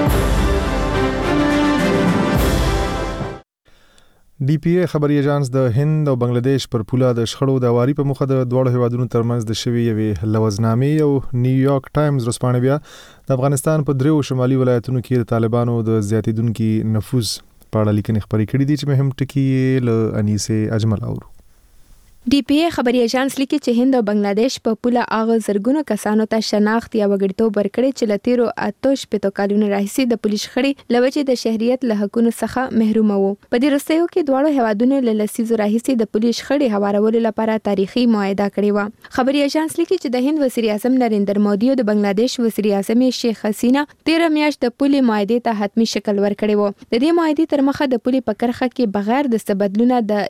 ډي پی ای خبري ایجانس د هند او بنگلاديش پر پوله د شخړو د واري په مخه د دوه هیوادونو ترمنځ د شوی یوې لوزنامې او نیویارک ټایمز ورځپاڼه بیا د افغانستان په دریو شمالي ولایتونو کې د طالبانو د زیاتیدونکو نفوذ په اړه لیکنې خبرې کړې دي چې مهم ټکي له انیسه اجمل اورو. ډي پی ای خبري اژانس لیکي چې هند او بنگلاديش په پوله اغه زرګونو کسانو ته شناخت یا وګړیتوب ورکړي چې لتیرو آتش په کالونو راهیسي د پولیس خړې لوجې د شهريت له حقونو څخه محروم وو. په دې وروستیو کې دواړو هوادونو له لسیزو راهیسي د پولیس خړې هوارولو لپاره تاریخي معاهده کړې و. خبري اژانس لیکي چې د هند وزیر اعظم نریندر مودي او د بنگلاديش وزیر اعظم شیخ حسینا 13 میاشت د پولي معاهده ته حتمی شکل ورکړی و. د دې معاهده تر مخه د پولي په کرخه کې بغیر د تبادلونه د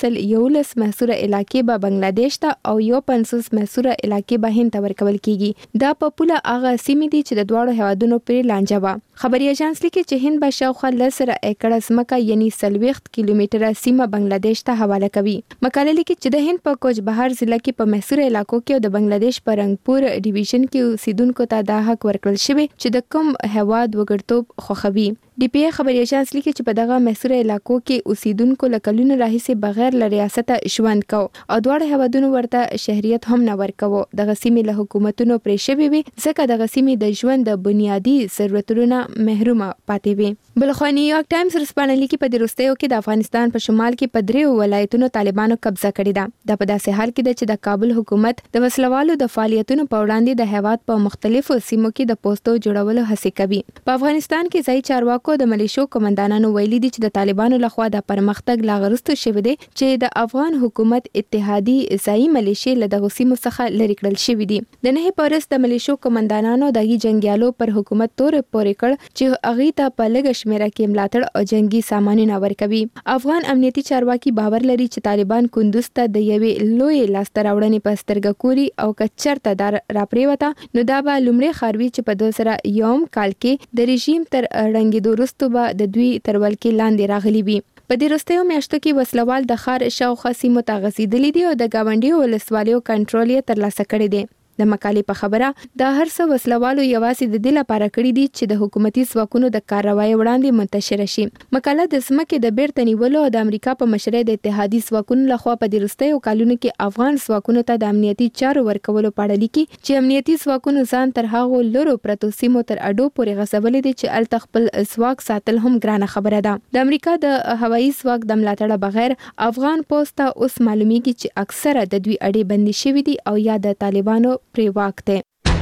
111 محصوره علاقې به بنگلاديش ته او 50 محصوره علاقې به هند ته ورکول کیږي. دا په پوله هغه سیمې دي چې د دواړو هوادونو پر لانجه و. خبري اژانس لیکي چې هند به شاوخوا 10 ایکړه ځمکه یعنی 40 کیلومتره سیمه بنگلاديش ته حواله کوي. مقاله لیکي چې د هند په کوچ بهار ضلع کې په محصوره علاقو کې او د بنگلاديش په رنگپور ډیویژن کې اوسیدونکو ته دا حق ورکړل شوی چې د کوم هواد وګړتوب خوښوي. ډي پی ای خبري اژانس لیکي چې په دغه محصوره علاقو کې اوسیدونکو له کلونو راهیسي بغیر له ریاست ژوند کو او دواړه هوادونو ورته شهريت هم نه ورکوه. دغه سیمې له حکومتونو پرې شوی وي ځکه دغه سیمې د ژوند د بنیادی ضرورتونو محرومه پاتې وي. بلخو نیویارک ټایمز رسپانه لیکي په دې وروستیو کې د افغانستان په شمال کې په 3 ولایتونو طالبانو قبضه کړې ده. دا په داسې حال کې ده چې د کابل حکومت د وسلوالو د فعالیتونو په وړاندې د هیواد په مختلفو سیمو کې د پوسټو جوړولو هڅه کوي. په افغانستان کې ځای چارواکو د ملیشو کمانډانانو ویلي دي چې د طالبانو لخوا د پرمختګ لا غرستو شوی دی چې د افغان حکومت اتحادي ځای ملیشي له دغه سیمو څخه لري کړل شوی دي. د نه پارس د ملیشو کمانډانانو دغه جنگیالو پر حکومت تور پورې کړ چې هغه ته په لږ شمیره کې ملاتړ او جنگي سامانونه ورکوي. افغان امنیتي چارواکي باور لري چې طالبان کندوز ته د یوې لوی لاسته راوړنې په سترګه کوري او کچرته دار راپریوته نو دا به لومړی خاروي چې په 2001 کال کې د رژیم تر رنګېدو وروسته به د دوی تر ولکې لاندې راغلي وي. په دې وروستیو میاشتو کې وسلوال د ښار شاوخوا سیمو ته غځېدلي دي او د ګاونډیو ولسوالیو کنټرول یې ترلاسه کړی دی. د مقالې په خبره دا هر څه وسلوالو یوازې د دې لپاره کړی دي چې د حکومتي ځواکونو د کاروایی وړاندې منتشر شي. مقاله د ځمکې د بیرته نیولو او د امریکا په مشرۍ د اتحادي ځواکونو لخوا په دې وروستیو کلونو کې افغان ځواکونو ته د امنیتي چارو ورکولو په اړه لیکي چې امنیتي ځواکونو ځان تر هغو لرو پرتو سیمو تر اډو پورې غځولې دي چې الته خپل ځواک ساتل هم ګرانه خبره ده. د امریکا د هوایي ځواک د ملاتړ بغیر افغان پوسټ ته اوس معلومیږي چې اکثره د دوی اډې بندي شوې دي او یا د طالبانو پرې واک دی.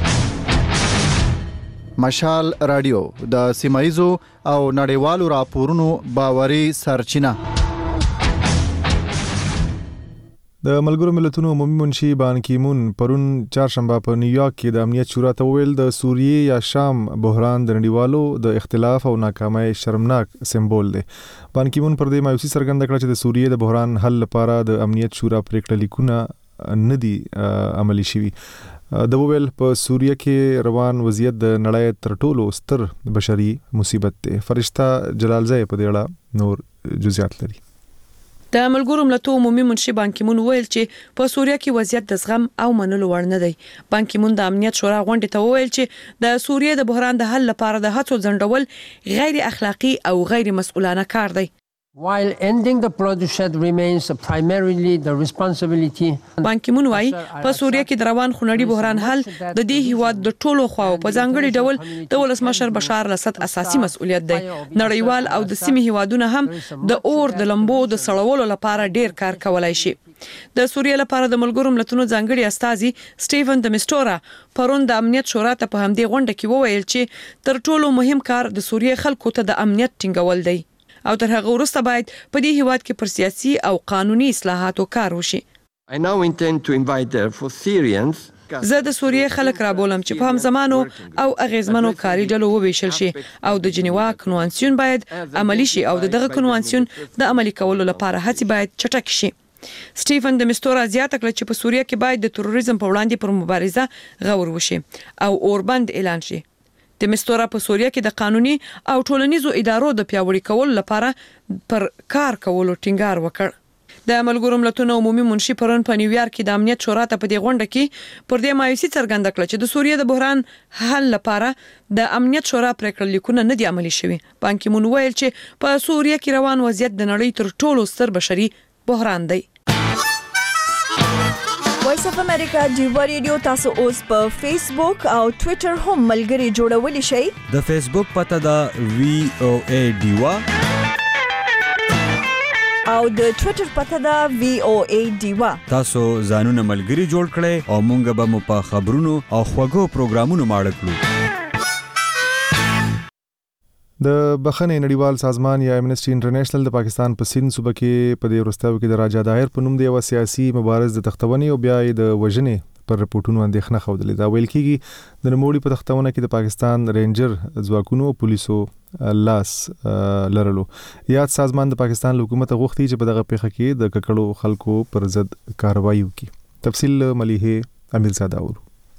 مشال رادیو د سیمایزو او نړیوالو راپورونو باوري سرچینه. د ملګرو ملتونو عمومي منشي بان کی مون پرون چهارشنبه په نیویارک کې د امنیت شورا ته ویل د سوریې یا شام بحران د نړیوالو د اختلاف او ناکامۍ شرمناک سمبول دی. بان کی مون پر دې مایوسي څرګنده کړه چې د سوریې د بحران حل لپاره د امنیت شورا پریکړه لیکونه نه دي عملي شوي. د وویل په سوریه کې روان وضعیت د نړۍ تر ټولو ستر بشري مصیبت دی. فرشتہ جلالزی په دې اړه نور جزئیات لري. د ملګرو ملتونو عمومي منشي بان کی مون ویل چې په سوریه کې وضعیت د زغم او منلو وړ نه دی. بان کی مون د امنیت شورا غونډې ته ویل چې د سوریه د بحران د حل لپاره د هڅو ځنډول غیر اخلاقی او غیر مسؤلانه کار دی. While ending the bloodshed remains primarily the responsibility. بان کی مون وايي په سوریه کې د روان خونړي بحران حل د دې هیواد د ټولو خواو په ځانګړي ډول د ولسمشر بشار الاسد اساسي مسؤلیت دی. نړیوال او د سیمې هیوادونه هم د اور د لمبو د سړولو لپاره ډیر کار کولای شي. د سوریه لپاره د ملګرو ملتونو ځانګړي استازي سټیفن د مستورا پرون د امنیت شورا ته په همدې غونډه کې وویل چې تر ټولو مهم کار د سوریه خلکو ته د امنیت ټینګول دی او تر هغه وروسته باید په دې هیواد کې پر سیاسي او قانوني اصلاحاتو کار وشي. I now intend to invite for Syrians. زه د سوریه خلک را بولم چې په همزمانو او اغیزمنو کاري ډلو وویشل شي او د جنیوا کنوانسیون باید عملی شي او دغه کنوانسیون د عملي کولو لپاره هڅې باید چټک شي. سټیفن د مستورا زیاته کړه چې په سوریه کې باید د تروریزم په وړاندې پر مبارزه غور وشي او اوربند اعلان شي. د مستورا په سوریه کې د قانوني او ټولنیزو ادارو د پیاوړي کولو لپاره پر کار کولو ټینګار وکړ. د ملګرو ملتونو عمومي منشي پرون په نیویارک کې د امنیت شورا ته په دې غونډه کې پر دې مایوسي څرګنده کړه چې د سوریه د بحران حل لپاره د امنیت شورا پریکړه لیکونه نه دي عملي شوي. بان کی مون ویل چې په سوریه کې روان وضعیت د نړۍ تر ټولو ستر بشري بحران دی. وایس اف امریکا ډیوا ریډیو تاسو اوس په فیسبوک او ټوئیټر هم ملګري جوړولی شئ. د فیسبوک پته دا وی او ای ډیوا او د ټوئیټر پته دا VOA ډیوا. تاسو ځانونه ملګری جوړ کړئ او مونږ به مو په خبرونو او خوږو پروګرامونو ماړه کړو. د بخښنې نړیوال سازمان یا امنیسټي انټرنیشنل د پاکستان په سند صوبه کې په دې وروستیو کې د راجا داهر په نوم د یو سیاسي مبارز د تختونې او بیا د وژنې پر رپورټونو اندېښنه خوده. دا ویل کېږي د نوموړي په تختونه کې د پاکستان رینجر ځواکونو او پولیسو لاس لرلو. یاد سازمان د پاکستان حکومت غوښتي چې په دغه پیښه کې د ککړو خلکو پر ضد کاروایی وکړي. تفصیل مليحه امیرزاده اورو.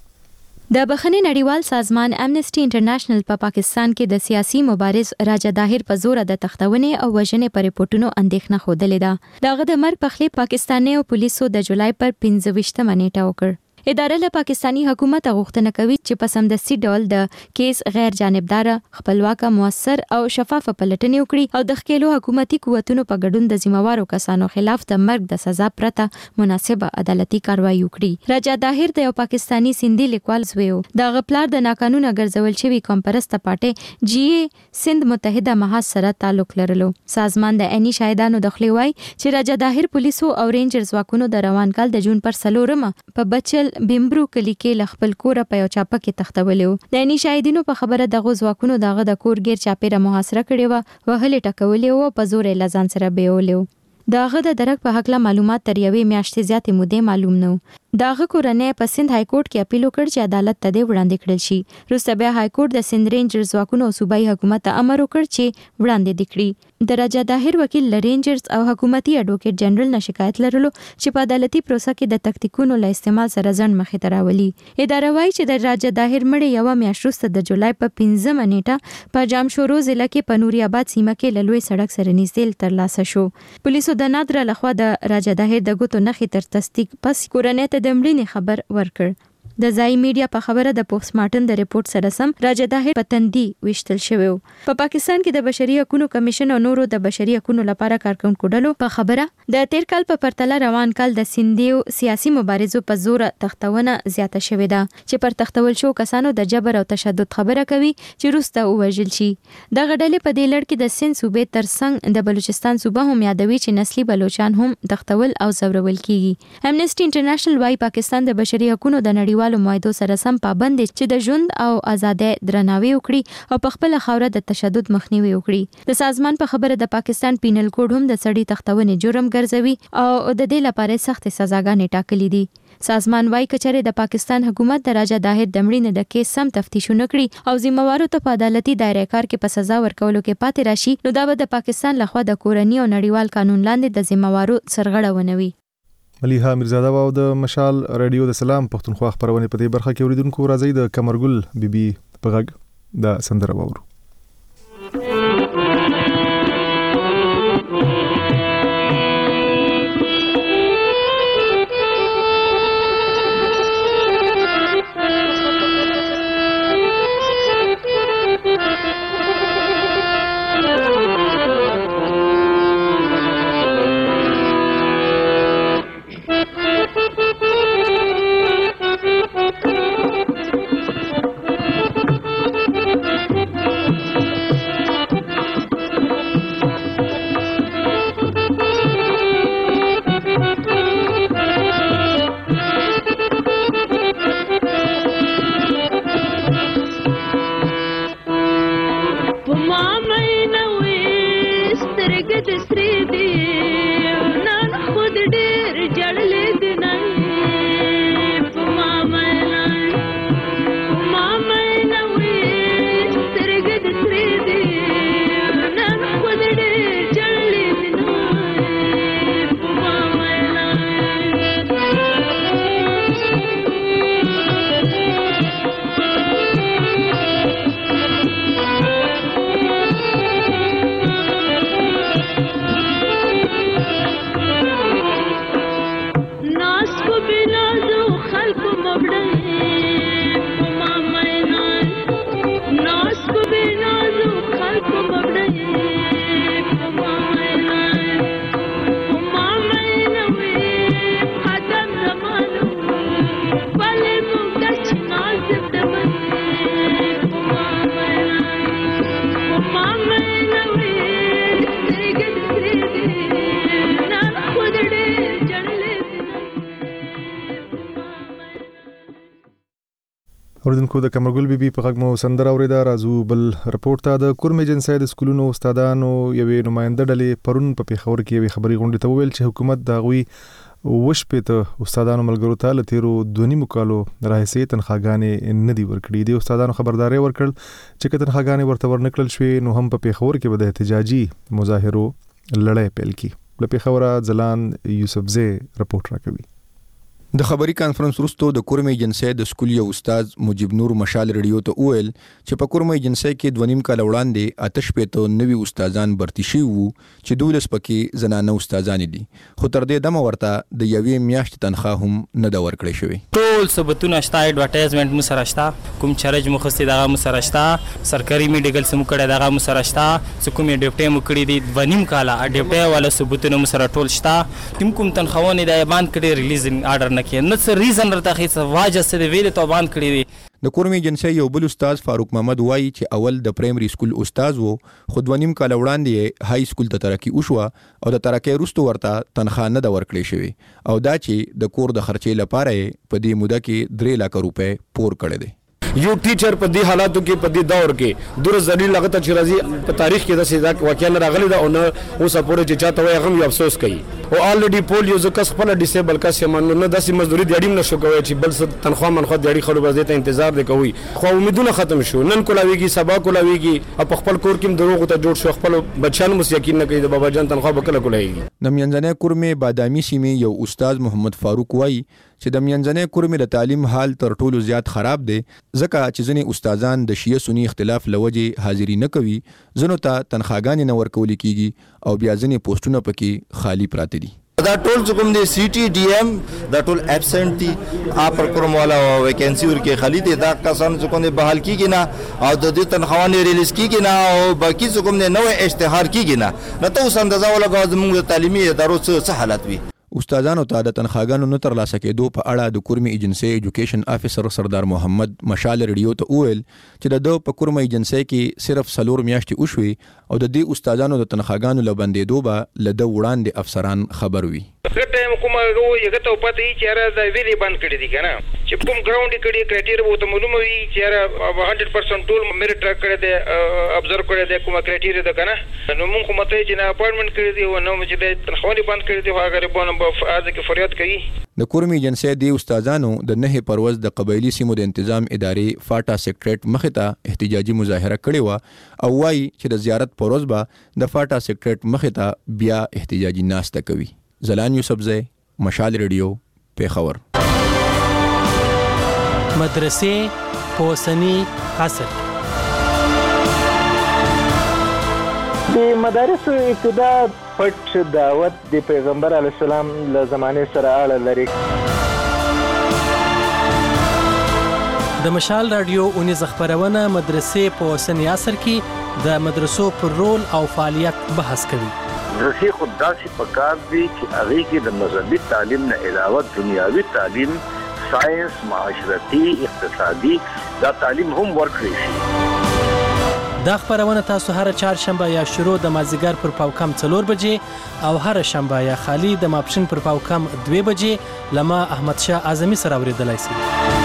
د بخښنې نړیوال سازمان امنیسټي انټرنیشنل په پاکستان کې د سیاسي مبارز راجا داهر په زور د تختونې او وژنې پر رپورټونو اندېښنه خوده. دغه د مرګ په خلی پاکستاني او پولیسو د جولای پر 15 نیټه وکړ. اداره له پاکستانی حکومت غوښتنه کوي چې په سمدستي ډول د کیس غیر جانبدار، خپلواک، موثر او شفاف پلټنې وکړي او د ښکېلو حکومتي قوتونو په ګډون د ذمہوارو کسانو خلاف د مرګ د سزا پرته مناسبه عدالتي کاروایی وکړي. راجا داهر د یو پاکستانی سندي لیکوال زوی و. د غپلار د ناقانونه ګرځول شوی کمپرسته پارټي جی سند متحده محاذ سره تعلق لرلو. سازمان د عیني شاهدانو د خلیوای چې راجا داهر پولیسو او رینجر ځواکونو د روان کال د جون پر 4 په بچل بیمبرو کلی کې لخپل کور په یو چاپه کې تختولیو. د عیني شاهدینو په خبره دغه ځواکونو دغه د کور غیر چاپیره محاصره کړې و، وهلې ټکولې و، په زور یې لزان سره بیولیو. دغه د درک په حق له معلومات تر یوې میاشتې زیاتې مودې معلوم نه و. دغه کورنۍ په سند های کورټ کې اپیل وکړ چې عدالت ته وړاندې کړل شي. وروسته بیا های کورټ د سند رینجر ځواکونو او صوبایي حکومت ته امر وکړ چې وړاندې کړي. د راجا داهر وکیل ل رینجرز او حکومتي اډوکیټ جنرال نه شکایت لرلو چې په عدالتي پروسه کې د تکتیکونو له استعمال سره ځن مخې ته راولي. اداره وايي چې د راجا داهر مړی یو میاشت وروسته د جولای په 15 نیټه په جامشورو ضلع کې په نوري آباد سیمه کې له لوی سړک سره نږدې ترلاسه شو. پولیسو د نادره لخوا د راجا داهر د ګوتو نښې تر تصدیق پس کورنۍ ته د مړینې خبر ورکړ. د ځای میډیا په خبره د پوسټ مارټم د ریپورت سره سم راجا داهر په تندي وشتل شوی و. په پاکستان کې د بشري حقوقو کمیشن او نورو د بشري حقوقو لپاره کارکونکو ډلو په خبره د تیر کال په پرتله روان کال د سندیو سیاسي مبارزو په زور تختونه زیاته شوې ده چې پر تختول شو کسانو د جبر او تشدد خبره کوي چې روسته وژل شي. دغه ډلې په دې لړ کې د سند صوبې ترڅنګ د بلوچستان صوبه هم یادوي چې نسلي بلوچان هم تختول او زورول کیږي. امنیسټي انټرنیشنل وايي پاکستان د بشري حقوقو د نړیوالو معاهدو سره سم پابند دي چې د ژوند او ازادۍ درناوی وکړي او په خپل خوره د تشدد مخنیوي وکړي. د سازمان په خبره د پاکستان پینل کوډ هم د سړي تختونې جرم ګرځوي او د دې لپاره سخت سزاګانې ټاکلې دي. سازمان وايي کچره د پاکستان حکومت د راجا داهر د مړینې د کیس سم تفتیشونه کړي او ذمہوارو ته په عدالتي دایره کار کې په سزا ورکولو کې پاتې راشي، نو دا به د پاکستان لخوا د کورنۍ او نړیوال قانون لاندې د ذمہوارو سرغړونه وي. مليحه امیرزاده او د مشال رادیو د سلام پښتونخوا خبرونه په دې برخه کې اوریدونکو راځي د کمرګل بیبي په غږ د سندره وورو. اوریدونکو د کمرګل بیبي په غږ مو سندره اوریدا. راځو بل رپورټ ته. د کورمې جنسي د سکولونو استادانو یوې نماینده ډلې پرون په پیښور کې یوې خبري غونډه ته وویل چې حکومت د غوي وشپېته استادانو ملګرو ته له تیرو 2.5 کالو راهیسې تنخواګانې نه دي ورکړي. د استادانو خبرداري ورکړل چې که تنخواګانې ورته ورنکړل شوې نو هم په پیښور کې به د احتجاجي مظاهرو لړۍ پیل کی. له پیښوره ځلان یوسفزی رپورټ راکوي. د خبري کانفرنس وروسته د کورمې جنسي د سکول یو استاد مجيب نور مشال ریډیو ته وویل چې په کورمې جنسي کې 2.5 کال وړاندې آتش پېته نوي استادان برتي شي وو چې 12 پکې زنانه استادان دي، خو تر دې دمه ورته د یوې میاشتې تنخواه هم نه دا ورکړې شوی. ټول ثبوتونه شته، اډورټایزمنت مو سره شته، کوم چارج مو خسته دغه مو سره شته، سرکاري میډیکل سم کړه دغه مو سره شته، کوم ډیپټي مو کړی دي 2.5 کال ډیپټي والا ثبوتونه مو سره ټول شته. کوم تنخواهونه د ایبان کړي ریلیزینګ آرډر نه کې نه څه ریزن رته هیڅ واجه څه دی ویل ته باند کړی دی. د کورمې جنسي یو بل استاد فاروق محمد وایي چې اول د پرایمري سکول استاد وو، خو 2.5 کال وړاندې های سکول ته ترقی وشوه او د ترقی وروسته ورته تنخواه نه د ورکړې شوی او دا چې د کور د خرچې لپاره په دې موده کې 3 لک روپے پور کړی دی. یو ټیچر په دې حالاتو کې په دې دور کې دور ذلیل لغت چې راځي په تاریخ کې د سیدا واقعیا راغلی دا او نه اوس پورې چې چاته وي هغه افسوس کوي او الریډي پول یو ځکه خپل ډیسیبل کس یمن نه داسې مزدوري دیړیم نشو کوي چې بل څه تنخواه منخواه دیړي خلک به ته انتظار دی کوي. خو امیدونه ختم شو، نن کولاویږي سبا کولاویږي په خپل کور کې دروغ ته جوړ شو، خپل بچیان مو یقین نه کوي د بابا جان تنخواه به کله کولاویږي. د میانځنۍ کورمې بادامي سیمې یو استاد محمد فاروق وایي چې د میانځنۍ کورمې د تعلیم حال تر ټولو زیات خراب دی ځکه چې ځینې استادان د شیعه سنی اختلاف لوجې حاضری نه کوي، ځنو ته تنخواګانې نه ورکول کیږي او بیا ځینې پوسټونه پکې خالی پراته دي. دا ټول کوم دي سی ټي ډي ایم دا ټول ابسنٹ دي، اپر کوم والا ویکینسی ورکه خالی دي، دا کسان کوم دي بحال کیږي نه او د دې تنخواهونه ریلیز کیږي نه او باقي کوم دي نوې اشتهار کیږي نه نو ته اندازه ولګو زموږ تعلیمي ادارو څه حالت وي. استادانو ته د تنخواګانو نه ترلاسه کېدو په اړه د کورمې ایجنسي ایجوکیشن افیسر سردار محمد مشال ریډیو ته وویل چې د په کورمې ایجنسي کې صرف 4 میاشتې وشوي او د دې استادانو د تنخواګانو لبندېدو به له د وړاندې افسران خبر وي. ټایم کومه یو ته پته یې چې را د ویلي بند کړی دي کنه چې کوم ګراوند کړي کرایټیریا وو ته معلومه وي چې را 100% ټول میرټ ټریک کړی دی ابزرو کړی دی کومه کرایټیریا ده کنه نو موږ کومه ته چې نه اپارټمنټ کړی دی او نو چې د تنخواه بند کړی دی هغه غریبانو په اځه کې فریاد کوي. د کورمې ایجنسي دی استادانو د 9 پروز د قبایلی سیمو د تنظیم ادارې فاټا سیکریټریټ مخې ته احتجاجي مظاهره کړې و او وايي چې د زیارت پروز به د فاټا سیکریټریټ مخې ته بیا احتجاجي ناسته کوي. زلان یوسفزی مشال ریډیو پیښور. مدرسې په اوسني عصر د مدارسو ابتدا پټ دعوت د پیغمبر علی السلام له زمانه سره اړه لري. د مشال رادیو اونیز خبرونه مدرسې په اوسني عصر کې د مدرسو پر رول او فعالیت بحث کوي. مدرسې خود داسې پکار دي چې هغه کې د مذهبي تعلیم نه علاوه دنیاوي تعلیم، ساينس، معاشرتي، اقتصادي دا تعلیم هم ورکړي شي. دا خبرونه تاسو هر چهارشنبه یا شروع د مازیګر پر پاوکم 4 بجې او هر شنبه یا خالی د ماپښین پر پاوکم 2 بجې لما احمد شاه اعظمي سره اوریدلای شئ.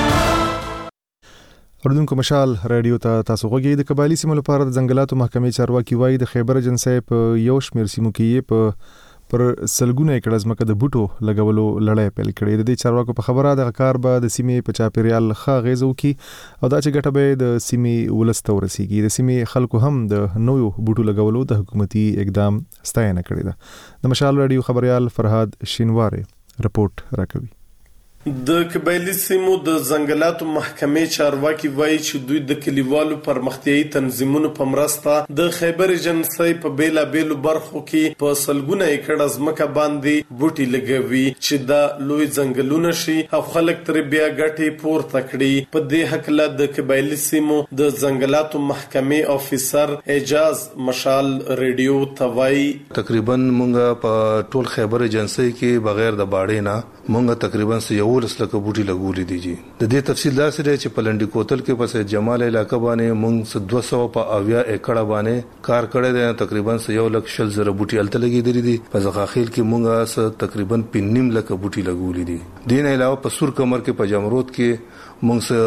اردوونکو مشال رادیو ته تاسو غوږی. د قبایلی سیمو لپاره د ځنګلاتو محکمې چارواکي وایي د خیبر جنسي په یو شمېر سیمو کې پر سلګونه ایکړه ځمکه د بوټو لګولو لړۍ پیل کړې. د دې چارواکو په خبره د کار به د سیمې په چاپیریال ښه اغیزه وکړي او دا چې ګټه به د سیمې ولس ته ورسیږي. د سیمې خلکو هم د نویو بوټو لګولو د حکومتي اقدام ستاینه کړې ده. د مشال رادیو خبريال فرهاد شینواره رپورټ راکوي. د قبایلی سیمو د ځنګلاتو محکمې چارواکي وایي چې دوی د کلیوالو پرمختیایي تنظیمونو په مرسته د خیبر جنسي په بیلا بیلو برخو کې په سلګونه ایکړه ځمکه باندې بوټي لګوي چې دا لوی ځنګلونه شي او خلک تر بیا ګټې پورته کړي. په دې حقله د قبایلی سیمو د ځنګلاتو محکمې افیسر اعجاز مشال ریډیو ته وایي تقریبا مونږه په ټول خیبر جنسي کې بغیر د باړې نه مونږه تقریبا 11 لکه بوټي لګولې دي. د دې تفصیل دا سره چې پلنډي کوتل کې پس جمال علاقہ باندې مونږ 200 په اویا ایکړه باندې کار کړی دی. تقریبا 1,00,000 بوټي الته لګیدلې دي. په ځخاخیل کې مونږه تقریبا 5.5 لکه بوټي لګولې دي. دین علاوه په سور کمر کې په جمرود کې مونږ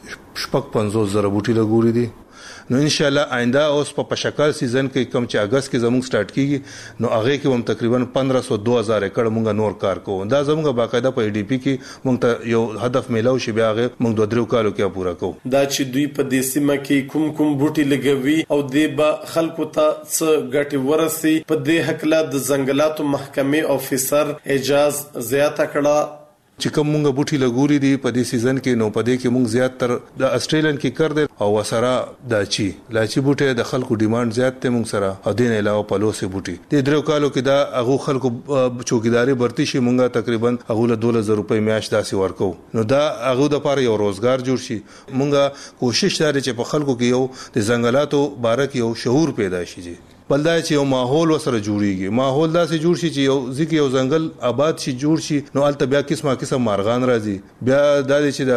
50,000 بوټي لګوري دي. نو ان شاء الله آینده اوس په پشکال سیزن کې کم چې اگست کې زموږ سٹارټ کیږي نو هغه کې هم تقریبا 1500-2000 ایکړ مونږ نور کار کوو. دا زموږ باقاعده په ای ډی پی کې مونږ ته یو هدف میلاو شي بیا هغه مونږ 2-3 کالو کې پورا کوو. دا چې دوی په دې سیمه کې کوم بوټي لګوي او د به خلکو ته څه ګټي ورسي په دې حق له د ځنګلاتو محکمې افیسر اجاز زیاته کړه چې کوم مونږ بوټي لګوري دي په دې سیزن کې نو په دې کې مونږ زیات تر د استرالین کې کړ دي او وسره لاچی بوټي د خلکو ډیماند زیات ته مونږ سره او دین علاوه پلوسي بوټي د درو کالو کې دا هغه خلکو چوکیداری برتی شي مونږه تقریبا هغه له 2000 روپۍ میاش داسي ورکو. نو دا هغه د لپاره یو روزګار جوړ شي. مونږه کوشش لري چې په خلکو کې یو د ځنګلاتو باره کې یو شعور پیدا شي بلدای چې یو ماحول وسره جوړیږي. ماحول داسې جوړ شي چې یو ځکه یو ځنګل آباد شي جوړ شي نو البته بیا قسم مارغان راځي بیا د چې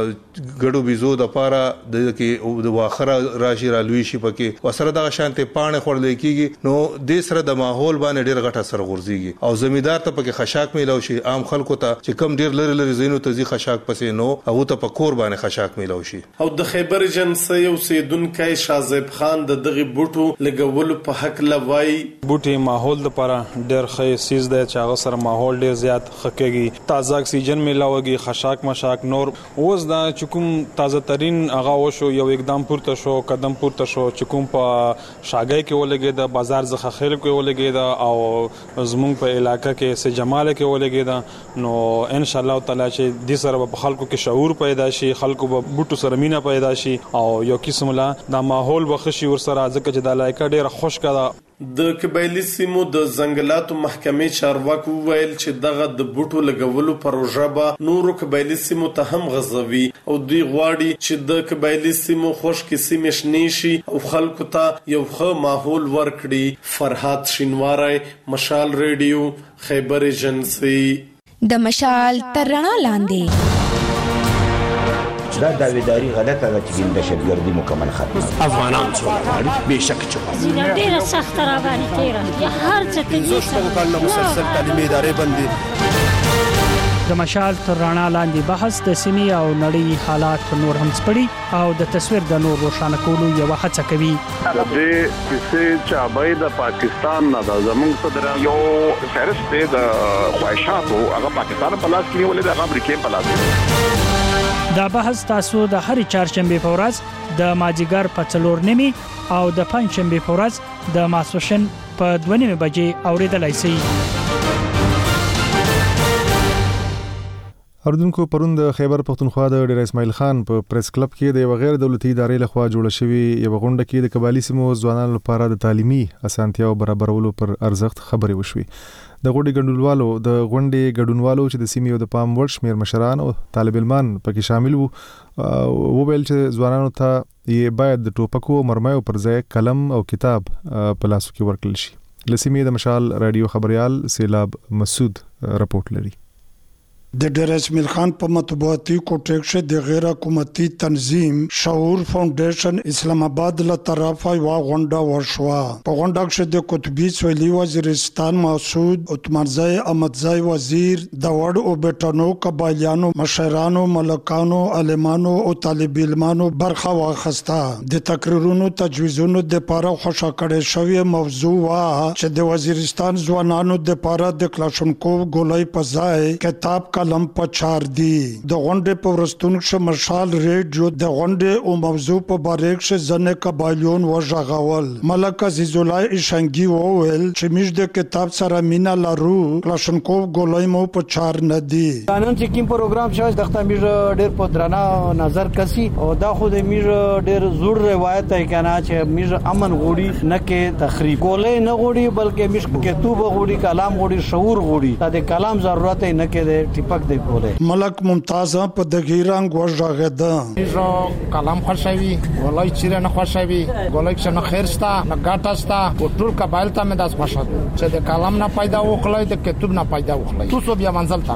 د ګډو بيزو د پاره د کې د واخره راشي را لوي شي پکې وسره د شانته پانه خورل کېږي نو د سره د ماحول باندې ډیر غټه سر غورځيږي او زمیدار ته پکې خشاک میلاو شي. عام خلکو ته چې کم ډیر لري زینو ته ځي خشاک پسې نو هغه ته په کور باندې خشاک میلاو شي. او د خیبر جنسي او سیدونکو شازیب خان د دغه بوټو لګول په حق لوي بوټي ماحول لپاره ډېر ښه سیز دی چې هغه سره ماحول ډېر زیات خکېږي تازه اکسیجن ملاويږي خشاک مشاک نور اوس دا چې کوم تازه ترين هغه وشو یو اقدام پورته شو قدم پورته شو چې کوم په شاګۍ کې ولګي د بازار زخه خیل کې ولګي دا او زمونږ په علاقې کې سه جمال کې ولګي دا نو ان شاء الله تعالی چې د سره په خلکو کې شعور پیدا شي خلکو په بوټو سره مینا پیدا شي او یو قسم لا دا ماحول بخشي ور سره ځکه چې د علاقې ډېر خوش کړه. د قبایلی سیمو د ځنګلاتو محکمې چارواکو ویل چې دغه د بوټو لګولو پروژه به نورو قبایلی سیمو ته هم غځوي او دوی غواړي چې د قبایلی سیمو خشک سیمې شنې شي او خلکو ته یو ښه ماحول ورکړي. فرحات شینواری، مشال ریډیو، خیبر ایجنسی. د مشال تر رڼا لاندې دا داویداری غلطه ده چې د دهشتګردي مکمل ختمه افغانان څو بهشکه چې ډیره سخت را باندې تیره هر څه کې زوشته کله مسلسل تعلیمي ادارې باندې د مشال تر رڼا لاندې بحث د سیمې او نړۍ حالات نور هم سپړي او د تصویر د نور روښانه کولو یو هڅه کوي. د دې چې چابای د پاکستان نه د زمونږ صدر یو فهرست د خواهشاتو هغه پاکستان په لاس کې ولې د امریکای په لاس. دا بحث تاسو د هر چهارشنبه په ورځ د ماجیګر په 4:30 او د پنځشنبه په ورځ د ماسوشن په 2:30 بجې اوریدلای شئ. اردوونکو پرون د خیبر پختونخوا د ډیر اسماعیل خان په پریس کلب کې د غیر دولتي ادارې لخوا جوړ شوی یو غونډه کې د قبایلی سیمو ځوانانو لپاره د تعلیمي اسانتیاو برابرولو پر ارزښت خبرې وشوي. د غونډې ګډونوالو چې د سیمې د پام وړ شمیر مشران او طالب علمان پکې شامل وو وویل چې ځوانانو ته یې باید د ټوپکو مرمیو پر ځای قلم او کتاب په لاسو کې ورکړل شي. لسیمې د مشال رادیو خبريال سیلاب مسعود رپورټ لري. د ډیر اسماعیل خان په مطبوعاتي کوټه د غیر حکومتي تنظیم شعور فاونډیشن اسلام آباد له طرفه یو غونډه وشوه. په غونډه کې د قطبي سویلي وزیرستان مسعود اتمرزای احمدزای وزیر د وړ او بیٹانو قبایلیانو مشرانو ملکانو علمانو او طالب علمانو برخه واخیسته. د تقریرونو تجویزونو د لپاره خوشا کړي شوی موضوع وا چې د وزیرستان ځوانانو د لپاره د کلاشنکوف ګولۍ په ځای کتاب قلم پچار دی. د غونډې په ورستونکو مشال ریډیو د غونډې او موضوع په باره کې ځنه قبایلیون وژغول. ملک عزیز الله اشنګي وویل چې موږ د کتاب سره مینا لرو کلاشنکوف ګولای مو پچار نه دی. نن چې کوم پروګرام شوی دغه موږ ډېر په درنا نظر کسي او دا خو د موږ ډېر زوړ روایت دی کنه چې موږ امن غوړي نه کې تخریب ګولای نه غوړي بلکې موږ کتاب غوړي کلام غوړي شعور غوړي د کلام ضرورت نه کې ملک ممتاز په دغه رنگ وژغده. جو کلام خوشوي ولای چیرې نه خوشوي ولای چې نه خیرستا نه ګټاستا او ټول قبایل ته مې داس خوشاله چې د کلام نه پیدا وکړای د کتاب نه پیدا وکړای تو سو بیا منزل ترس.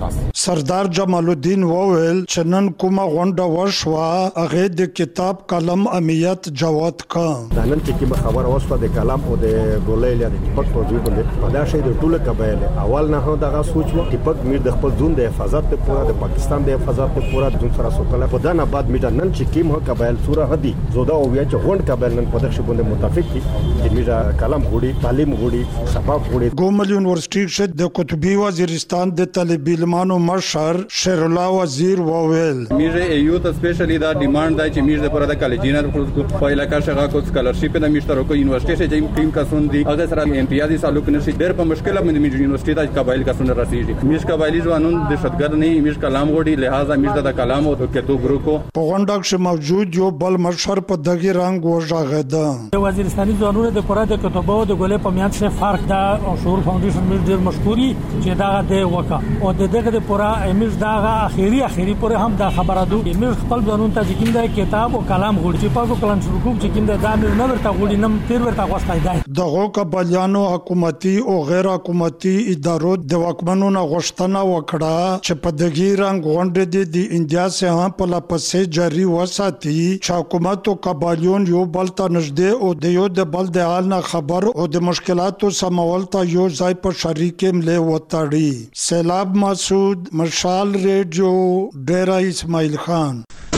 سردار جمال الدین وویل چې نن کومه غونډه وشوه هغه د کتاب کلم اهمیت جوت کا د نن چې کومه خبره وشوه د کلام او د ګولې لري ټیپک په ځای باندې په دا شی د ټوله قبایل اول نه هو دغه سوچ و ټیپک میر د خپل ځون د حفاظت ته پورا د پاکستان د حفاظت ته پورا ځون سره سوکله په دا نه بعد میډ نن چې کومه قبایل سوره هدي زودا او بیا چې غونډ قبایل نن په دغه شی باندې متفق دي چې میډ کلام غوړي تعلیم غوړي سبب غوړي ګومل یونیورسيټي شه د قطبی وزیرستان د طالب علمانو مشر شیر الله وزیر وویل میره ایو ته سپیشلی دا ډیماند دی چې میره پر د کالجینر په علاقه شغه کو سکالرشپ د مشترکو یونیورسيټي شه چې ټیم کسون دي هغه سره امتیازي تعلق نشي ډېر په مشکل باندې میره یونیورسيټي د قبایل کسون راسيږي میش قبایلی ځوانون د شتګر نه میش کلام غوړي لہذا میش د کلام او کتو ګروکو په غونډه کې موجود یو بل مشر په دغه رنگ وژغه د وزیرستاني ځوانونو د پوره د کتابو د ګولې په میاد څخه فرق دا شعور فاونډیشن میش ډېر مشهوري چې دا د وکا او دغه د پوره میش دا اخیری پورې هم دا خبره ده میش خپل ځوانون ته چې کوم د کتاب او کلام غوړي چې په کلام شروع کوم چې کوم د دامه نه ورته غوړي نم تیر ورته غوښتای دی دغه قبایلانو حکومتي او غیر حکومتي ادارو د واکمنو نه غوښتنه وکړه چې په دغه رنگ غونډه د انډیا سه هم په لاپسې جاری وساتي چې حکومت او قبایلون یو بل ته نږدې او د یو د بل د حال نه خبر او د مشکلاتو سمول ته یو ځای په شریک ملي وتاړي سیلاب مسعود مشال ریډیو ډیرا اسماعیل خان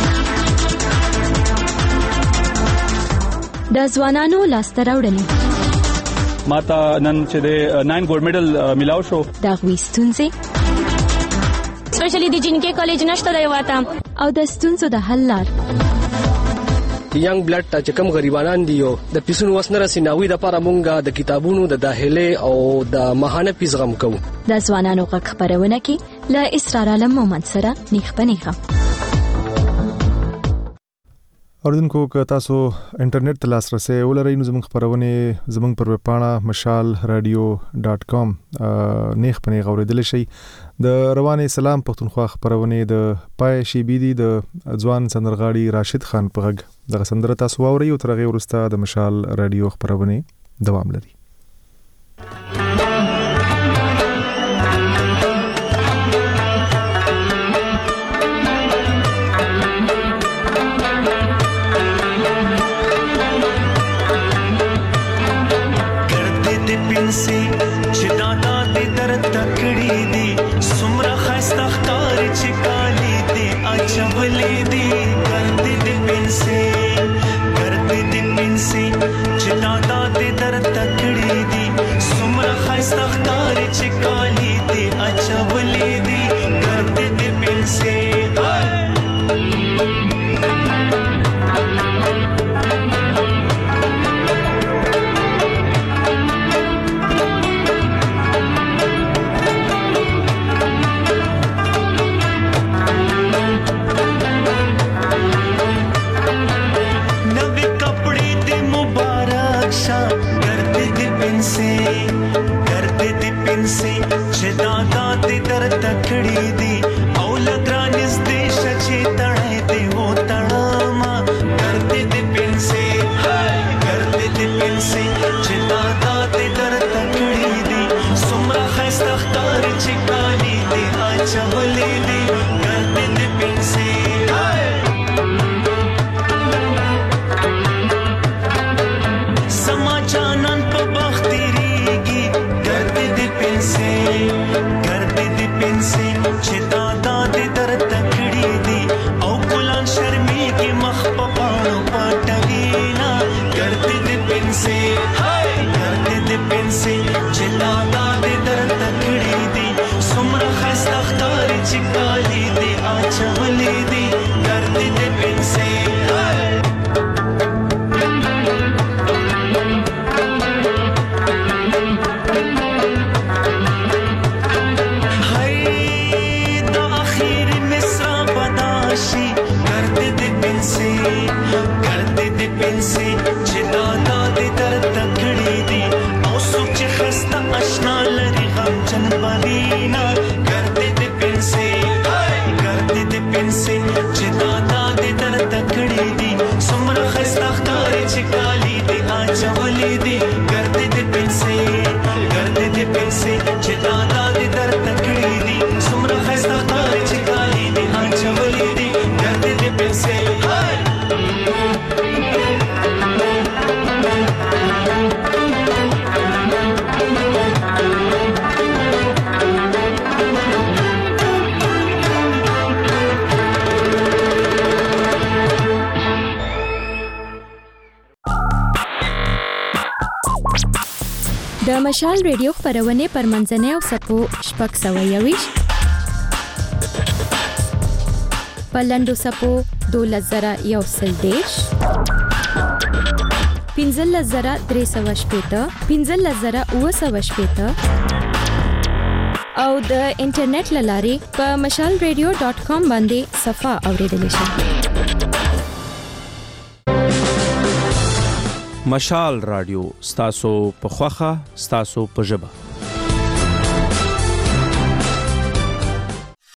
د ځوانانو لاسته راوړنې ماته نن چې د 9 ګولډ میډل ملاو شو دا غوښتونځي سپیشلی د جنکي کالج نشته دی واته او د ستونزو د حل لار ینګ بلډ ته چې کوم غریبانان دي او د پیسونو وسنه رسیناوي د لپاره مونږه د کتابونو د داخله او د ماهانه پیس غم کوو د ځوانانو غږ خبرونه کې ل اسرار علم مومند سره نیخ پنیخه اوردونکو که تاسو انټرنیټ ته لاسرسي ولرئ نو زموږ خبرونه زموږ پر ویب پاڼه mashalradio.com نیخ پنیخه اوریدل شي د رواني سلام پښتونخوا خبرونه د پای شي بي دي د ځوان سندرغاړي راشد خان په غږ د سندره تاسو اوري او ترغه ورسته د مشال رادیو خبرونه دوام لري से चिदादा दे दर तकड़ी दे सुमरा खस्ता ख्तार चिकाली दे अचवले दे करते दे पिन से चिदादा दे दर तकड़ी दे सुमरा खस्ता ख्तार चिकाली दे अचवले दे करते दे पिन से चिदादा दे दर तकड़ी दी औलग्रा निस देश चे तड़े दे वो तड़ामा करते दे पिन से चिदादा दे दर तकड़ी दी सुमरा खस्ता ख्तार चिकाली दे आचवले दे करते दे पिन से समाचानन पे बख्तरीगी करते दे पिन से चिदादा दे दर तकड़ी दी औ कुलान शर्मी के मख पपाणो पाटगीना करते दे पिन से चिदादा दे दर तकड़ी दी सुमरा खस्ता ख्तार चिकाली दे आचवले दी करते दे पिन से चिदादा दे दर तकड़ी दी औ सुच खस्ता अशना लरी गम चन बरीना करते दे पिन से مشال ریډیو خبرونه پر منځنۍ او سپو شپږ 120 پلندو سپو 2110 15380 15380 او د انټرنیټ لاري په mashalradio.com باندې صفه اوریدل شي. مشال رادیو ستاسو په خوخه ستاسو په ژبه.